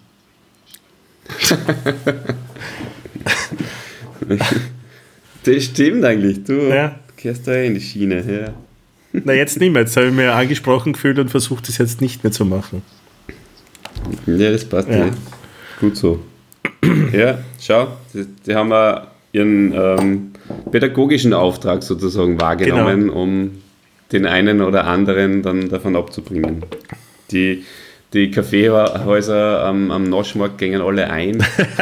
C: Das stimmt eigentlich, du
D: Ja.
C: gehst da in die Schiene. Ja.
D: Na, jetzt nicht mehr. Jetzt habe ich mir angesprochen gefühlt und versucht, das jetzt nicht mehr zu machen.
C: Ja, das passt
D: Ja.
C: ja. Gut so. Ja, schau, die, die haben auch ihren ähm, pädagogischen Auftrag sozusagen wahrgenommen,
D: Genau.
C: um den einen oder anderen dann davon abzubringen. Die, die Kaffeehäuser am, am Noschmarkt gingen alle ein.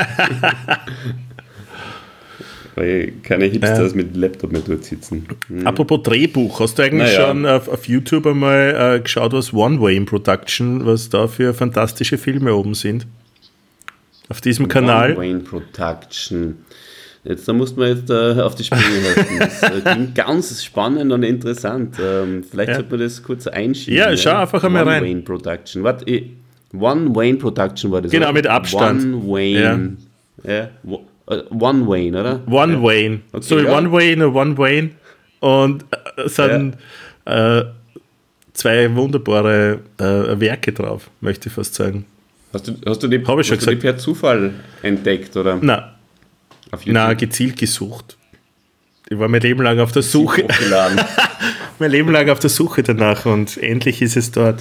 C: Weil keine Hipsters mit Laptop mehr dort sitzen. Mhm.
D: Apropos Drehbuch, hast du eigentlich
C: Naja.
D: schon auf, auf YouTube einmal äh, geschaut, was One Way in Production, was da für fantastische Filme oben sind? Auf diesem Kanal.
C: One Wayne Production. Jetzt, da muss man jetzt äh, auf die Sprünge helfen. Das äh, klingt ganz spannend und interessant. Ähm, vielleicht
D: Ja.
C: sollte man das kurz einschieben.
D: Ja, schau einfach einmal
C: One
D: rein.
C: Wayne Production. Warte, ich- One Wayne Production war das.
D: Genau,
C: oder?
D: mit Abstand.
C: One Wayne. Ja. Wo- äh, One Wayne, oder?
D: One
C: ja.
D: Wayne.
C: Okay,
D: so wie
C: ja.
D: One Wayne, One Wayne. Und äh, es sind äh, zwei wunderbare äh, Werke drauf, möchte ich fast sagen.
C: Hast du, hast du die,
D: Hab ich schon
C: hast du die
D: gesagt.
C: per Zufall entdeckt, oder?
D: Na,
C: Auf YouTube?
D: na, gezielt gesucht. Ich war mein Leben lang auf der Suche,
C: Hochgeladen.
D: mein Leben lang auf der Suche danach und endlich ist es dort.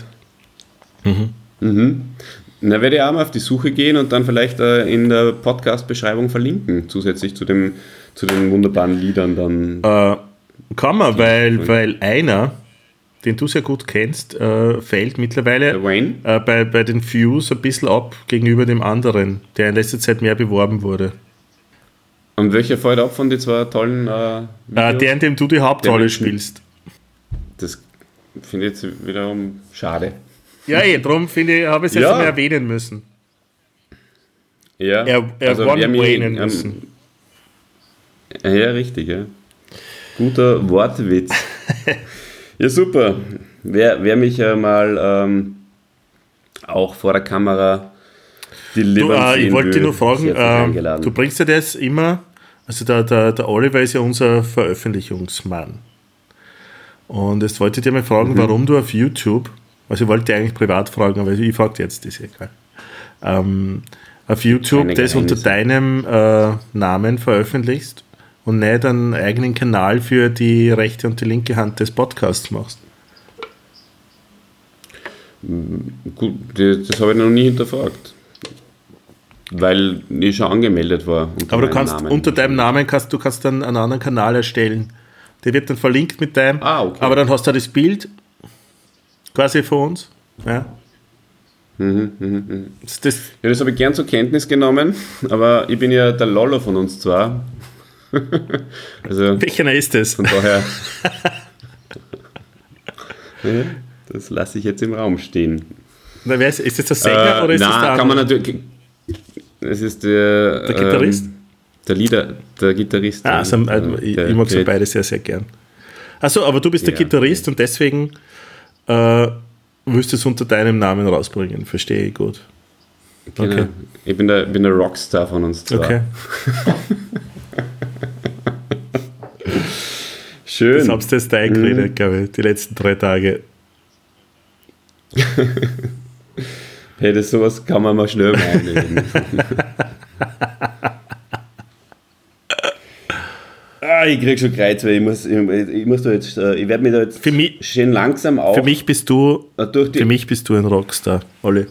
C: Na, werde ich auch mal auf die Suche gehen und dann vielleicht äh, in der Podcast-Beschreibung verlinken, zusätzlich zu, dem, zu den wunderbaren Liedern dann.
D: Äh, kann man, weil, weil einer, den du sehr gut kennst, äh, fällt mittlerweile
C: Der Wayne?
D: äh, bei, bei den Views ein bisschen ab gegenüber dem anderen, der in letzter Zeit mehr beworben wurde.
C: Und welcher fällt ab von den zwei tollen äh,
D: Äh,
C: Videos?
D: der, in dem du die Hauptrolle
C: Der-
D: spielst.
C: Das finde ich jetzt wiederum schade.
D: Ja, eh, darum finde ich, habe ich es jetzt
C: Ja.
D: einmal erwähnen müssen.
C: Ja,
D: Er, er
C: also
D: One
C: wer mich,
D: Waynen
C: ähm,
D: müssen.
C: Ja, richtig, ja. Guter Wortwitz. Ja, super. wer, wer mich ja mal ähm, auch vor der Kamera delivern
D: du, äh,
C: sehen
D: Ich wollte dich
C: will,
D: nur fragen,
C: ist herzlich eingeladen.
D: äh, du bringst ja das immer, also der, der, der Oliver ist ja unser Veröffentlichungsmann. Und jetzt wollte ich dir mal fragen,
C: Mhm.
D: warum du auf YouTube, also ich wollte dich eigentlich privat fragen, aber ich frage jetzt, ist ja egal, ähm, auf YouTube
C: Keine
D: das unter
C: Geheimnisse.
D: deinem äh, Namen veröffentlichst und nicht einen eigenen Kanal für die rechte und die linke Hand des Podcasts machst.
C: Gut, das, das habe ich noch nie hinterfragt. Weil ich schon angemeldet war. unter
D: Aber du
C: meinem
D: kannst
C: Namen.
D: unter deinem Namen kannst du kannst dann einen anderen Kanal erstellen. Der wird dann verlinkt mit deinem,
C: Ah, okay.
D: aber dann hast du das Bild quasi von uns. Ja. Das, das,
C: Ja, das habe ich gern zur Kenntnis genommen, aber ich bin ja der Lollo von uns zwar. Also
D: welcher ist das?
C: von daher. Ja, das lasse ich jetzt im Raum stehen.
D: Na, wer ist, ist das der Sänger
C: Äh,
D: oder ist
C: na,
D: das der
C: kann man
D: andere?
C: natürlich. Es ist der.
D: Der Gitarrist?
C: Ähm, der Lieder, der Gitarrist.
D: Ah,
C: ja.
D: also, äh, ich,
C: Der-
D: ich mag sie
C: der-
D: beide sehr, sehr gern. Achso, aber du bist der
C: Ja.
D: Gitarrist und deswegen äh, willst du es unter deinem Namen rausbringen. Verstehe ich gut.
C: Genau.
D: Okay.
C: Ich bin der, bin der Rockstar von uns zwei.
D: Okay.
C: Schön.
D: Das habst du jetzt eingeredet,
C: Mhm.
D: glaube ich, die letzten drei Tage.
C: Hey, das sowas kann man mal schnell mal einreden. ah, ich krieg schon Kreuz, weil ich muss, ich, ich muss da jetzt, äh, ich werde mich da jetzt
D: Für mich,
C: schön langsam auch
D: für mich bist du
C: äh, durch die
D: Für mich bist du ein Rockstar, Olli.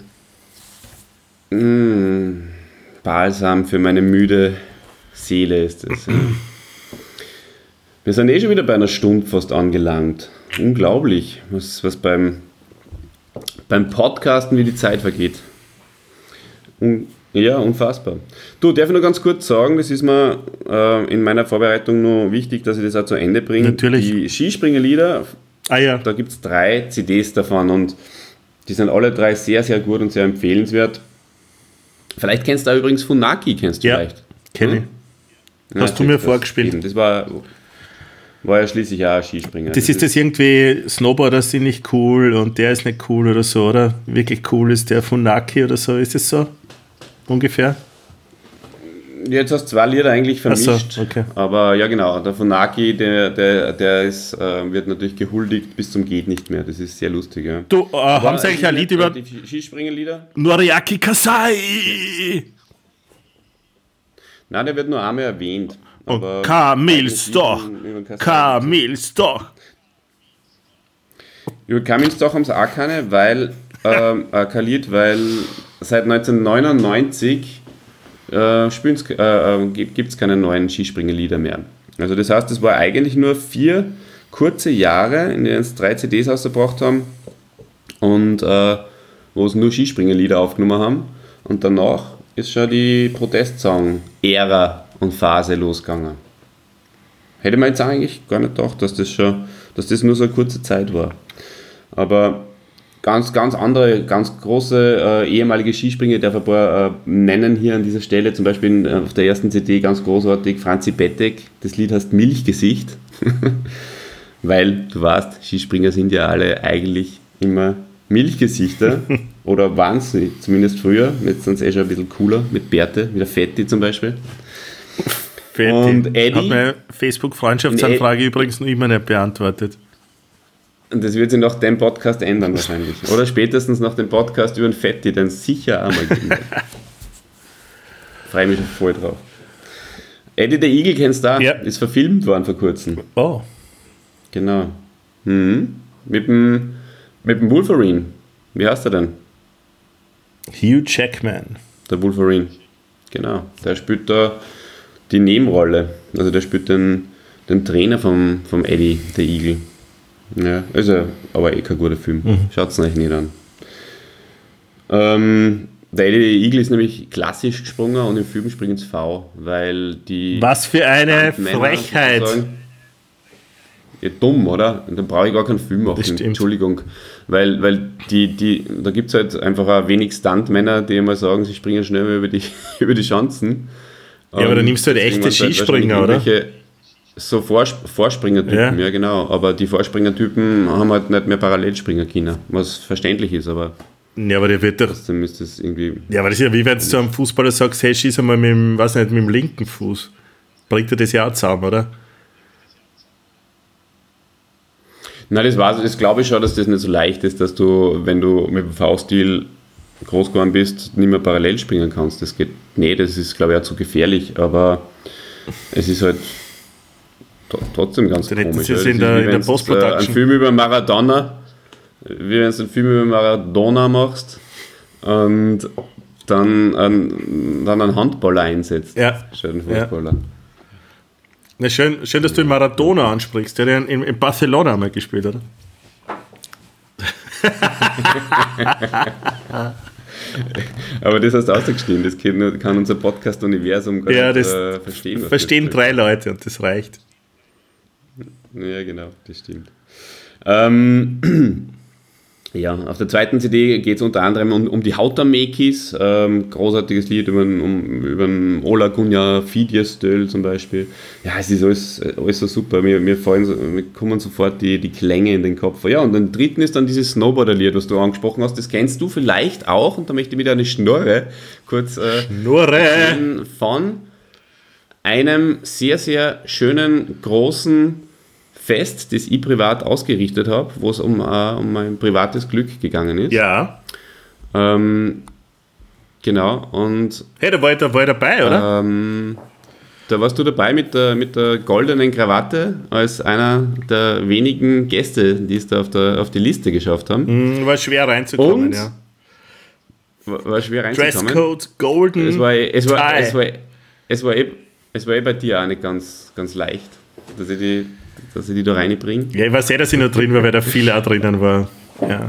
C: Mm, Balsam für meine müde Seele ist das. Ja. Wir sind eh schon wieder bei einer Stunde fast angelangt. Unglaublich, was, was beim, beim Podcasten wie die Zeit vergeht. Un, ja, unfassbar. Du, darf ich nur ganz kurz sagen, das ist mir äh, in meiner Vorbereitung nur wichtig, dass ich das auch zu Ende bringe.
D: Natürlich.
C: Die Skispringerlieder,
D: Ah ja,
C: da gibt es drei C Ds davon und die sind alle drei sehr, sehr gut und sehr empfehlenswert. Vielleicht kennst du auch übrigens Funaki, kennst du
D: ja,
C: vielleicht.
D: kenne ich.
C: Ja,
D: Hast du mir
C: das-
D: vorgespielt.
C: eben, Das war, war ja schließlich auch ein Skispringer.
D: Das ist das irgendwie, Snowboarder sind nicht cool und der ist nicht cool oder so, oder? Wirklich cool ist der Funaki oder so, ist es so? Ungefähr?
C: Jetzt hast du zwei Lieder eigentlich
D: Ach so,
C: vermischt.
D: okay.
C: Aber ja genau, der Funaki, der, der, der ist, äh, wird natürlich gehuldigt bis zum geht nicht mehr. Das ist sehr lustig. Ja.
D: Du, äh, haben sie
C: Aber
D: eigentlich ein Lied über
C: Die Skispringerlieder?
D: Noriaki Kasai?
C: Nein, der wird nur einmal erwähnt.
D: Und
C: Aber
D: Kamils doch,
C: über- über Kasai-
D: Kamils doch.
C: Über Kamils doch haben sie auch keine, weil, ähm, äh, kein Lied, weil seit neunzehnhundertneunundneunzig äh, äh, äh, gibt es keine neuen Skispringerlieder mehr. Also das heißt, es war eigentlich nur vier kurze Jahre, in denen es drei C Ds rausgebracht haben und äh, wo es nur Skispringerlieder aufgenommen haben. Und danach ist schon die Protestsong-Ära und Phase losgegangen. Hätte man jetzt eigentlich gar nicht gedacht, dass das schon, dass das nur so eine kurze Zeit war. Aber ganz, ganz andere, ganz große äh, ehemalige Skispringer, darf ein paar äh, nennen hier an dieser Stelle, zum Beispiel in, auf der ersten C D ganz großartig, Franzi Bettek, das Lied heißt Milchgesicht, weil du weißt, Skispringer sind ja alle eigentlich immer Milchgesichter, oder waren sie zumindest früher, jetzt sind sie eh schon ein bisschen cooler, mit Bärte, wie der Fetti zum Beispiel.
D: Fetti.
C: Und Eddie?
D: Hat meine Facebook-Freundschaftsanfrage übrigens noch immer nicht beantwortet.
C: Und das wird sich nach dem Podcast ändern wahrscheinlich. Oder spätestens nach dem Podcast über den Fetti, den es sicher einmal geben wird. Freue mich schon voll drauf. Eddie der Igel kennst du auch,
D: Ja.
C: ist verfilmt worden vor kurzem.
D: Oh,
C: Genau. Mhm. Mit dem, mit dem Wolverine. Wie heißt er denn?
D: Hugh Jackman.
C: Der Wolverine. Genau. Der spielt da die Nebenrolle. Also der spielt den, den Trainer vom, vom Eddie der Igel. Ja, also, aber eh kein guter Film.
D: Mhm.
C: Schaut es euch nicht an. Ähm, der Eddie der Igel ist nämlich klassisch gesprungen und im Film springen sie V, weil die.
D: Was für eine
C: Männer
D: Frechheit.
C: sozusagen- Ja, dumm, oder? Dann brauche ich gar keinen Film machen.
D: Das stimmt.
C: Entschuldigung. Weil, weil die, die, da gibt es halt einfach auch wenig Stuntmänner, die immer sagen, sie springen schnell über die, über die Schanzen.
D: Ja, aber dann nimmst du halt echte Skispringer, oder?
C: So Vors Vorspringertypen, ja. ja genau. Aber die Vorspringertypen haben halt nicht mehr Parallelspringen können, was verständlich ist, aber.
D: Ja, aber der wird doch.
C: Trotzdem ist das irgendwie.
D: Ja, aber das ist ja wie wenn du zu einem Fußballer sagst, hey, schieß einmal mit dem, weiß nicht, mit dem linken Fuß. Bringt er das ja auch zusammen, oder?
C: Nein, das war, das glaube ich schon, dass das nicht so leicht ist, dass du, wenn du mit dem V-Stil groß geworden bist, nicht mehr parallel springen kannst. Das geht nicht, das ist, glaube ich, auch zu gefährlich, aber es ist halt trotzdem ganz
D: dann
C: komisch.
D: Das in der, in der Post-Production.
C: Ein Film über Maradona, wie wenn du einen Film über Maradona machst und dann einen, dann einen Handballer einsetzt.
D: Ja.
C: Statt einen Fußballer. Ja.
D: Na, schön, schön, dass du den Maradona ansprichst. Der hat ja in, in Barcelona einmal gespielt, oder?
C: Aber das hast du ausgestiegen, das kann, kann unser Podcast-Universum gar
D: ja,
C: nicht
D: das
C: äh, verstehen. Was
D: verstehen
C: das
D: drei Leute und das reicht.
C: Ja, genau, das stimmt. Ähm, ja, auf der zweiten C D geht es unter anderem um, um die Hautamekis, ähm, großartiges Lied über den um, über Ola Gunja Fidjestöl zum Beispiel. Ja, es ist alles, alles so super, mir, mir, fallen so, mir kommen sofort die, die Klänge in den Kopf. Ja, und den dritten ist dann dieses Snowboarder-Lied, was du angesprochen hast, das kennst du vielleicht auch, und da möchte ich wieder eine Schnurre kurz äh,
D: Schnurre
C: von einem sehr, sehr schönen, großen Fest, das ich privat ausgerichtet habe, wo es um, uh, um mein privates Glück gegangen ist.
D: Ja.
C: Ähm, genau, und...
D: Hey, da war ich, da war ich dabei, oder?
C: Ähm, da warst du dabei mit der, mit der goldenen Krawatte als einer der wenigen Gäste, die es da auf, der, auf die Liste geschafft haben.
D: Mm, war schwer reinzukommen,
C: und
D: ja.
C: War, war schwer reinzukommen.
D: Dresscode, golden
C: es war, es war,
D: tie.
C: es war, es war, eh, es war eh bei dir auch nicht ganz, ganz leicht, dass ich die... dass ich die da reinbringe.
D: Ja, ich weiß eh, dass ich noch drin war, weil da viel auch drinnen war. Ja.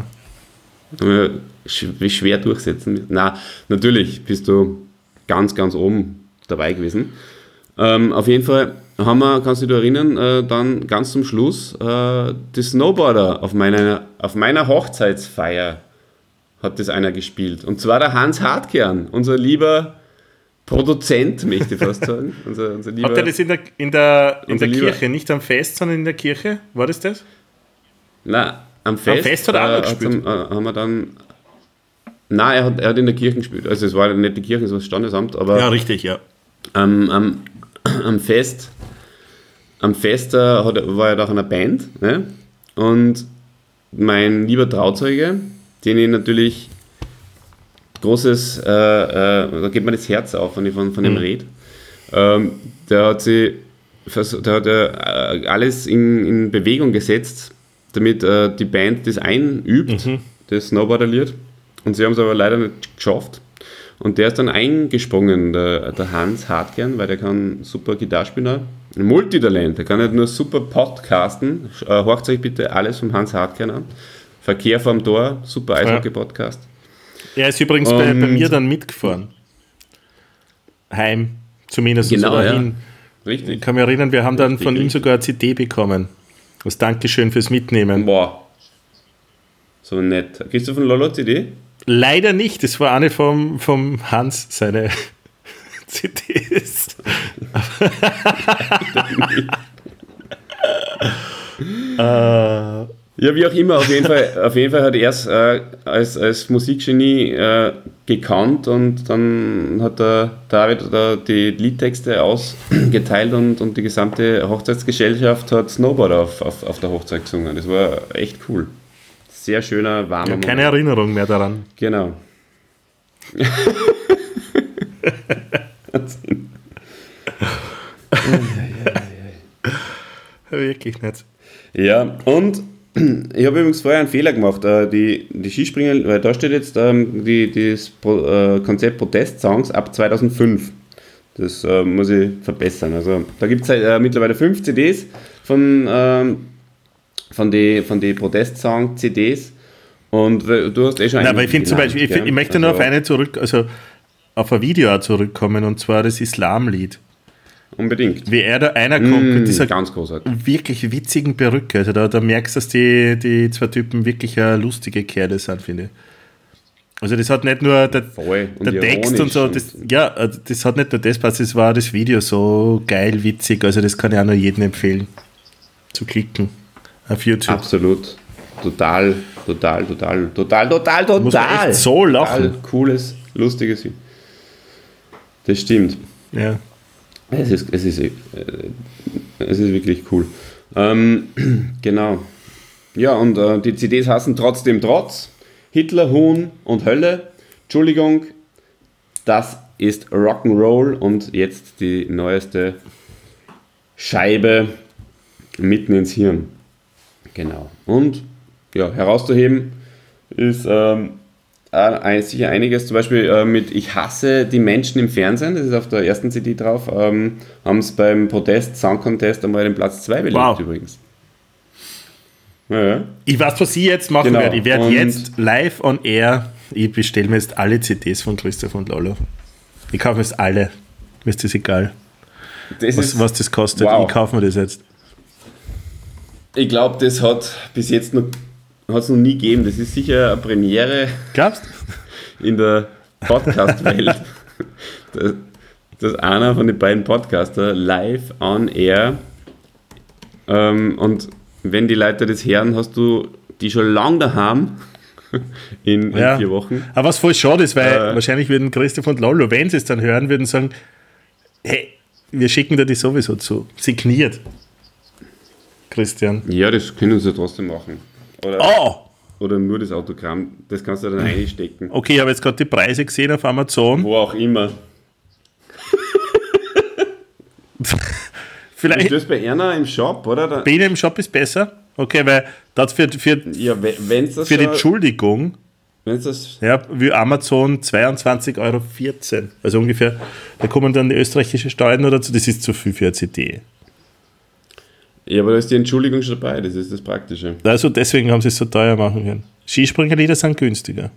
C: Wie schwer durchsetzen. Na, natürlich bist du ganz, ganz oben dabei gewesen. Ähm, auf jeden Fall haben wir, kannst du dich erinnern, äh, dann ganz zum Schluss äh, die Snowboarder auf meiner, auf meiner Hochzeitsfeier hat das einer gespielt. Und zwar der Hans Hartkern, unser lieber Produzent, möchte ich fast sagen. Unser, unser lieber,
D: Habt ihr das in der, in der, in der
C: lieber,
D: Kirche, nicht am Fest, sondern in der Kirche? War das das?
C: Nein, am Fest,
D: am Fest hat er auch noch gespielt.
C: Äh, haben wir dann... Nein, er hat, er hat in der Kirche gespielt. Also es war nicht die Kirche, es war das Standesamt, aber...
D: Ja, richtig, ja.
C: Ähm, am, am Fest, am Fest äh, hat, war er auch in einer Band, ne? Und mein lieber Trauzeuge, den ich natürlich... großes, äh, äh, da geht mir das Herz auf, wenn ich von, von dem mhm. rede. Ähm, der hat sie, der hat äh, alles in, in Bewegung gesetzt, damit äh, die Band das einübt, mhm. das Snowboarder-Lied. Und sie haben es aber leider nicht geschafft. Und der ist dann eingesprungen, der, der Hans Hartkern, weil der kann super Gitarre spielen. Ein Multitalent, der kann nicht nur super podcasten. Äh, horcht euch bitte alles vom Hans Hartkern an. Verkehr vorm Tor, super Eishockey-Podcast.
D: Er ist übrigens bei, bei mir dann mitgefahren. Heim, zumindest.
C: Genau,
D: oder
C: ja.
D: hin.
C: Richtig.
D: Ich kann mich erinnern, wir haben dann
C: richtig,
D: von ihm
C: richtig.
D: sogar eine C D bekommen. Als Dankeschön fürs Mitnehmen.
C: Boah. So nett. Kriegst du von Lolo C D?
D: Leider nicht. Das war eine vom, vom Hans, seine C Ds. äh...
C: Ja, wie auch immer, auf jeden Fall, auf jeden Fall hat er es äh, als, als Musikgenie äh, gekannt, und dann hat der David da die Liedtexte ausgeteilt, und, und die gesamte Hochzeitsgesellschaft hat Snowboarder auf, auf, auf der Hochzeit gesungen. Das war echt cool. Sehr schöner, warmer
D: Moment. Keine Erinnerung mehr daran.
C: Genau.
D: Wirklich nicht.
C: Ja, und ich habe übrigens vorher einen Fehler gemacht. Die, die Skispringer, weil da steht jetzt ähm, die, das Pro, äh, Konzept Protest-Songs ab zweitausendfünf. Das äh, muss ich verbessern. Also da gibt es äh, mittlerweile fünf C Ds von, ähm, von den von die Protest-Song-C Ds. Und äh, du hast eh schon
D: einen. Aber ich finde zum Beispiel, ich, find, ich möchte also, nur auf eine zurück, also auf ein Video zurückkommen, und zwar das Islamlied.
C: Unbedingt.
D: Wie er da einer kommt
C: mm,
D: mit dieser
C: ganz großartig.
D: wirklich witzigen Perücke. Also da, da merkst du, dass die, die zwei Typen wirklich eine lustige Kerle sind, finde ich. Also das hat nicht nur der,
C: Voll. Und
D: der Text und so, das, ja, das hat nicht nur das passt, das war das Video so geil, witzig, also das kann ich auch nur jedem empfehlen, zu klicken auf YouTube.
C: Absolut. Total, total, total, total, total, total.
D: Muss man echt so lachen.
C: Total cooles, lustiges Video. Das stimmt.
D: Ja.
C: Es ist, es ist, äh, es ist wirklich cool. Ähm, genau. Ja, und äh, die C Ds heißen trotzdem Trotz, Hitler, Huhn und Hölle. Entschuldigung, das ist Rock'n'Roll und jetzt die neueste Scheibe mitten ins Hirn. Genau. Und ja, herauszuheben ist ähm, ein, sicher einiges, zum Beispiel äh, mit Ich hasse die Menschen im Fernsehen, das ist auf der ersten C D drauf, ähm, haben es beim Protest Sound Contest einmal den Platz zwei belegt
D: Wow.
C: übrigens. Ja, ja.
D: Ich weiß, was ich jetzt machen
C: Genau.
D: werde. Ich werde
C: Und-
D: jetzt live on air, ich bestelle mir jetzt alle C Ds von Christoph und Lollo. Ich kaufe mir jetzt alle. Mir ist das egal,
C: Das
D: was,
C: ist,
D: was das kostet.
C: wow.
D: Ich kaufe mir das jetzt.
C: Ich glaube, das hat bis jetzt noch, hat's noch nie gegeben. Das ist sicher eine Premiere
D: Glaubst
C: in der Podcast-Welt, dass, dass einer von den beiden Podcaster live on air ähm, und wenn die Leute das hören, hast du die schon lange daheim in, in
D: Ja.
C: vier Wochen.
D: Aber was voll schade ist, weil
C: Äh.
D: wahrscheinlich würden Christoph und Lollo, wenn sie es dann hören, würden sagen, hey, wir schicken dir die sowieso zu. Signiert. Christian.
C: Ja, das können sie trotzdem machen. Oder,
D: Oh!
C: oder nur das Autogramm, das kannst du dann einstecken.
D: Okay, ich habe jetzt gerade die Preise gesehen auf Amazon.
C: Wo auch immer. Ist
D: Vielleicht
C: das bei einer im Shop, oder? Da,
D: bei Ihnen im Shop ist besser. Okay, weil das für, für,
C: ja, wenn es das
D: für die
C: schon-
D: Entschuldigung
C: wenn's das
D: ja, will Amazon zweiundzwanzig Euro vierzehn. Also ungefähr, da kommen dann die österreichische Steuern noch dazu. Das ist zu viel für eine C D.
C: Ja, aber da ist die Entschuldigung schon dabei, das ist das Praktische.
D: Also deswegen haben sie es so teuer machen können. Skispringerlieder sind günstiger.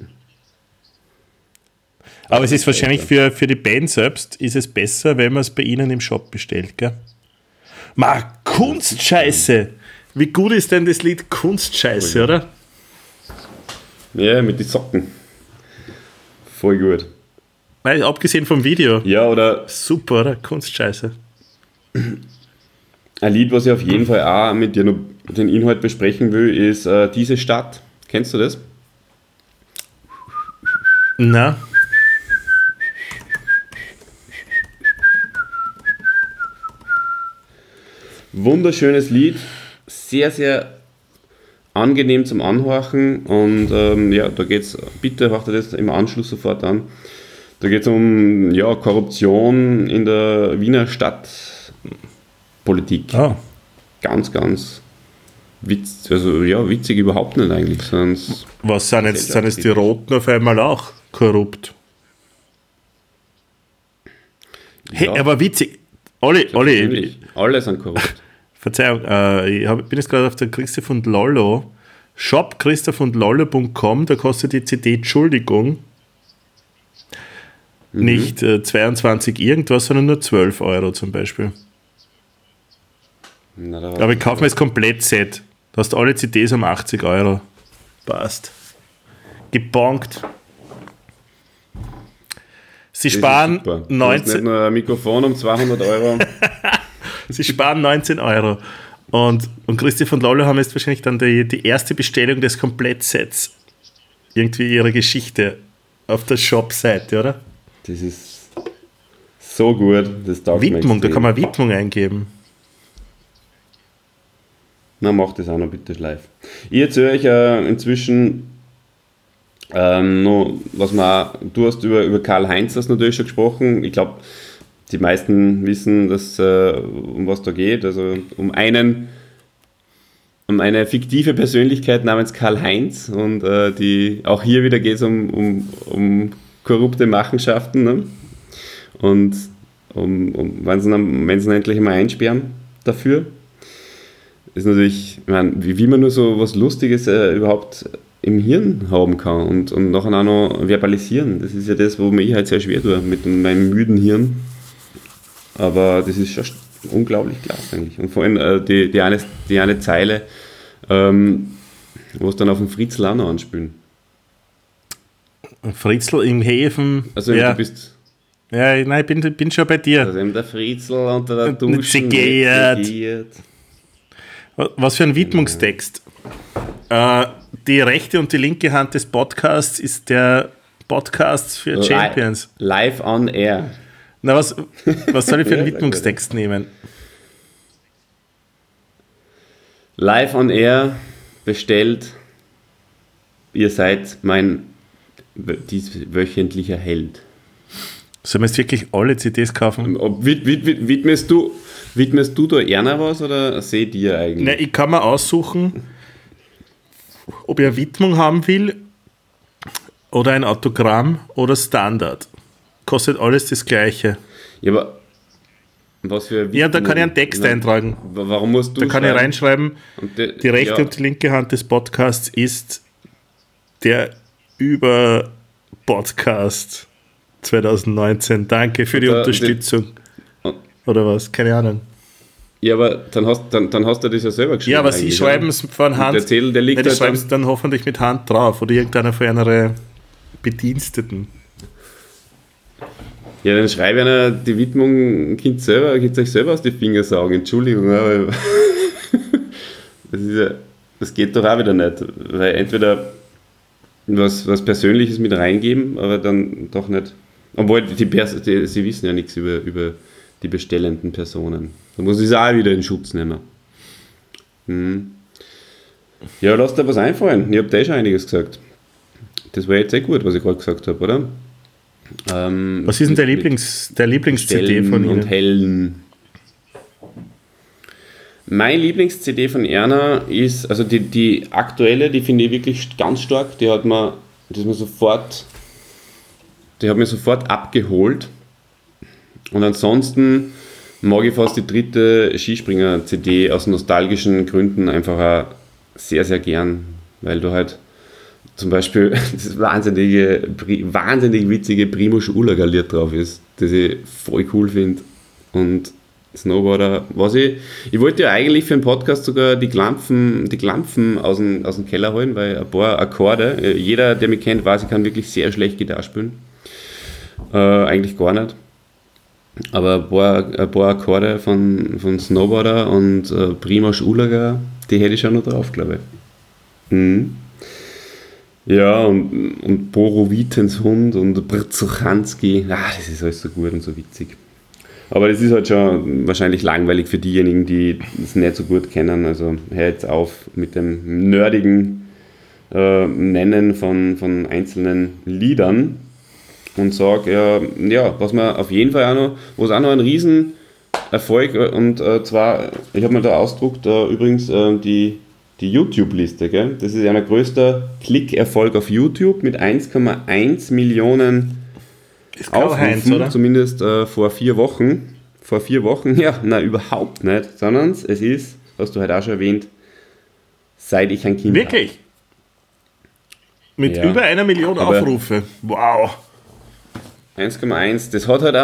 D: Aber es ist wahrscheinlich für, für die Band selbst ist es besser, wenn man es bei ihnen im Shop bestellt, gell? Ma, Kunstscheiße! Wie gut ist denn das Lied Kunstscheiße, oder?
C: Ja, mit den Socken. Voll gut.
D: Weil, abgesehen vom Video.
C: Ja, oder
D: Super, oder? Kunstscheiße.
C: ein Lied, was ich auf jeden Fall auch mit dir noch den Inhalt besprechen will, ist äh, Diese Stadt. Kennst du das?
D: Na,
C: Wunderschönes Lied, sehr, sehr angenehm zum Anhorchen und ähm, ja, da geht es, bitte hört ihr das im Anschluss sofort an, da geht es um ja, Korruption in der Wiener Stadtpolitik.
D: oh.
C: Ganz, ganz witz, also ja, witzig überhaupt nicht eigentlich, sondern es-
D: Was sind jetzt, sind jetzt die Roten auf einmal auch korrupt? Hey,
C: ja,
D: aber witzig. Olli, Olli,
C: ziemlich. Alle sind korrupt.
D: Verzeihung, äh, ich hab, bin jetzt gerade auf der Christoph und Lollo. Shop christoph und lollo punkt com, da kostet die C D Entschuldigung
C: Mhm.
D: nicht äh, zweiundzwanzig irgendwas, sondern nur zwölf Euro zum Beispiel.
C: Na, da
D: Aber ich kaufe mir das Komplettset. Du hast alle C Ds um achtzig Euro. Passt. Gebonkt. Sie
C: das ist
D: sparen,
C: super. Du hast
D: neunzehn,
C: nicht nur ein Mikrofon um zweihundert Euro.
D: sie sparen neunzehn Euro. Und, und Christoph und Lollo haben jetzt wahrscheinlich dann die, die erste Bestellung des Komplettsets irgendwie ihrer Geschichte auf der Shop-Seite, oder?
C: Das ist so gut. Das taugt mir
D: Widmung, da
C: extrem.
D: kann man Widmung eingeben.
C: Na, mach das auch noch bitte live. Ich erzähle euch äh, inzwischen ähm, noch, was man auch, du hast über, über Karl-Heinz das natürlich schon gesprochen. Ich glaube, die meisten wissen, dass, äh, um was da geht. Also um einen, um eine fiktive Persönlichkeit namens Karl-Heinz. Und äh, die, auch hier wieder geht es um, um, um korrupte Machenschaften. Ne? Und um, um, wenn sie ihn, wenn sie ihn endlich mal einsperren dafür. Ist natürlich, ich meine, wie, wie man nur so was Lustiges äh, überhaupt im Hirn haben kann und, und nachher auch noch verbalisieren. Das ist ja das, wo mir ich halt sehr schwer tue, mit meinem müden Hirn. Aber das ist schon unglaublich klasse eigentlich. Und vor allem äh, die, die, eine, die eine Zeile, ähm, wo es dann auf den Fritz Lanner anspielen.
D: Fritzl im Häfen.
C: Also
D: ja.
C: du bist...
D: Ja, nein, ich bin, bin schon bei dir.
C: Also eben der Fritzl unter der
D: Und nicht
C: Dusche.
D: segiert.
C: nicht segiert.
D: Was für ein Widmungstext. Äh, die rechte und die linke Hand des Podcasts ist der Podcast für
C: Li-
D: Champions.
C: Live on air.
D: Na, was, was soll ich für einen
C: Ja,
D: Widmungstext nehmen?
C: Live on air bestellt. Ihr seid mein w- dies wöchentlicher Held.
D: Sollen wir jetzt wirklich alle C Ds kaufen?
C: Ob, wid, wid, wid, widmest, du, widmest du da Erna was oder seht ihr eigentlich?
D: Na, ich kann mir aussuchen, ob ich eine Widmung haben will oder ein Autogramm oder Standard. Kostet alles das Gleiche.
C: Ja, aber was für
D: Ja, da kann ich einen Text
C: Na,
D: eintragen.
C: wa- Warum musst du
D: Da kann ich
C: schreiben?
D: reinschreiben,
C: Und de-
D: die rechte
C: ja,
D: und die linke Hand des Podcasts ist der Über-Podcast zwanzig neunzehn. Danke für die
C: Und da-
D: Unterstützung.
C: und-
D: Oder was? Keine Ahnung.
C: ja, aber dann hast, dann, dann hast du das ja selber geschrieben.
D: Ja, aber sie
C: eigentlich,
D: schreiben
C: oder?
D: es von Hand.
C: der Zettel, der liegt
D: ja, die
C: halt
D: schreiben
C: dann-
D: es dann hoffentlich mit Hand drauf. Oder irgendeiner von einer Bediensteten.
C: Ja, dann schreibe einer die Widmung, Kind selber, könnt ihr euch selber aus die Finger saugen. Entschuldigung, aber das, ist ja, das geht doch auch wieder nicht. Weil entweder was, was Persönliches mit reingeben, aber dann doch nicht. Obwohl, die, Pers- die, sie wissen ja nichts über, über die bestellenden Personen. Da muss ich es auch wieder in Schutz nehmen. Hm. Ja, lass dir was einfallen. Ich habe da schon einiges gesagt. Das war jetzt eh gut, was ich gerade gesagt habe, oder? Ähm,
D: Was ist denn der
C: mit-
D: Lieblings, der Lieblings-C D
C: Stellen
D: von
C: und
D: Ihnen?
C: Hellen. Mein Lieblings-C D von Erna ist, also die, die aktuelle, die finde ich wirklich ganz stark. Die hat mir, die ist mir sofort, die hat mir sofort abgeholt. Und ansonsten mag ich fast die dritte Skispringer-C D aus nostalgischen Gründen einfach auch sehr, sehr gern, weil du halt zum Beispiel das wahnsinnige, wahnsinnig witzige Primo Schulager-Lied drauf ist, das ich voll cool finde. Und Snowboarder, was ich, ich wollte ja eigentlich für den Podcast sogar die Klampfen, die Klampfen aus dem, aus dem Keller holen, weil ein paar Akkorde, jeder, der mich kennt, weiß, ich kann wirklich sehr schlecht Gitarre spielen. Äh, eigentlich gar nicht. Aber ein paar, ein paar Akkorde von, von Snowboarder und äh, Primo Schulager, die hätte ich schon noch drauf, glaube ich. Mhm. Ja, und, und Borowitens Hund und Brzuchanski, ah, das ist alles so gut und so witzig. Aber das ist halt schon wahrscheinlich langweilig für diejenigen, die es nicht so gut kennen. Also hör jetzt auf mit dem nerdigen äh, Nennen von, von einzelnen Liedern und sag, ja, ja, was man auf jeden Fall auch noch, wo es auch noch ein Riesenerfolg und äh, zwar, ich habe mir da ausgedruckt, äh, übrigens äh, die Die YouTube-Liste, gell? Das ist ja mein größter Klickerfolg auf YouTube mit eins Komma eins Millionen
D: Ist Karl-Heinz,
C: Aufrufen,
D: oder?
C: zumindest äh, vor vier Wochen. Vor vier Wochen, ja, nein, überhaupt nicht, sondern es ist, hast du halt auch schon erwähnt, seit ich ein Kind
D: Wirklich? Mit
C: Ja.
D: über einer Million
C: Aber-
D: Aufrufe. Wow.
C: habe. eins Komma eins, das hat halt auch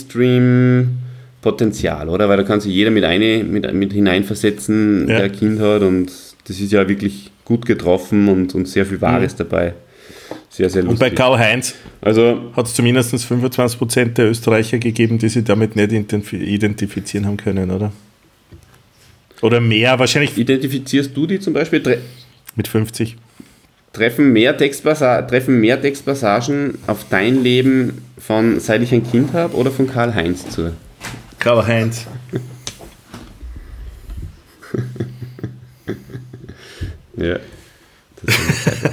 C: Mainstream-Potenzial, oder? Weil da kann sich jeder mit, eine, mit, mit hineinversetzen,
D: Ja.
C: der ein Kind hat und das ist ja wirklich gut getroffen und, und sehr viel Wahres dabei. Sehr, sehr
D: Und bei
C: lustig.
D: Karl-Heinz
C: Also,
D: hat es zumindest fünfundzwanzig Prozent der Österreicher gegeben, die sich damit nicht identif- identifizieren haben können, oder? Oder mehr, wahrscheinlich
C: identifizierst du die zum Beispiel? Tre
D: mit fünfzig.
C: treffen, mehr Textpassa treffen mehr Textpassagen auf dein Leben von seit ich ein Kind habe oder von Karl-Heinz zu?
D: Karl-Heinz.
C: Ja. Das ist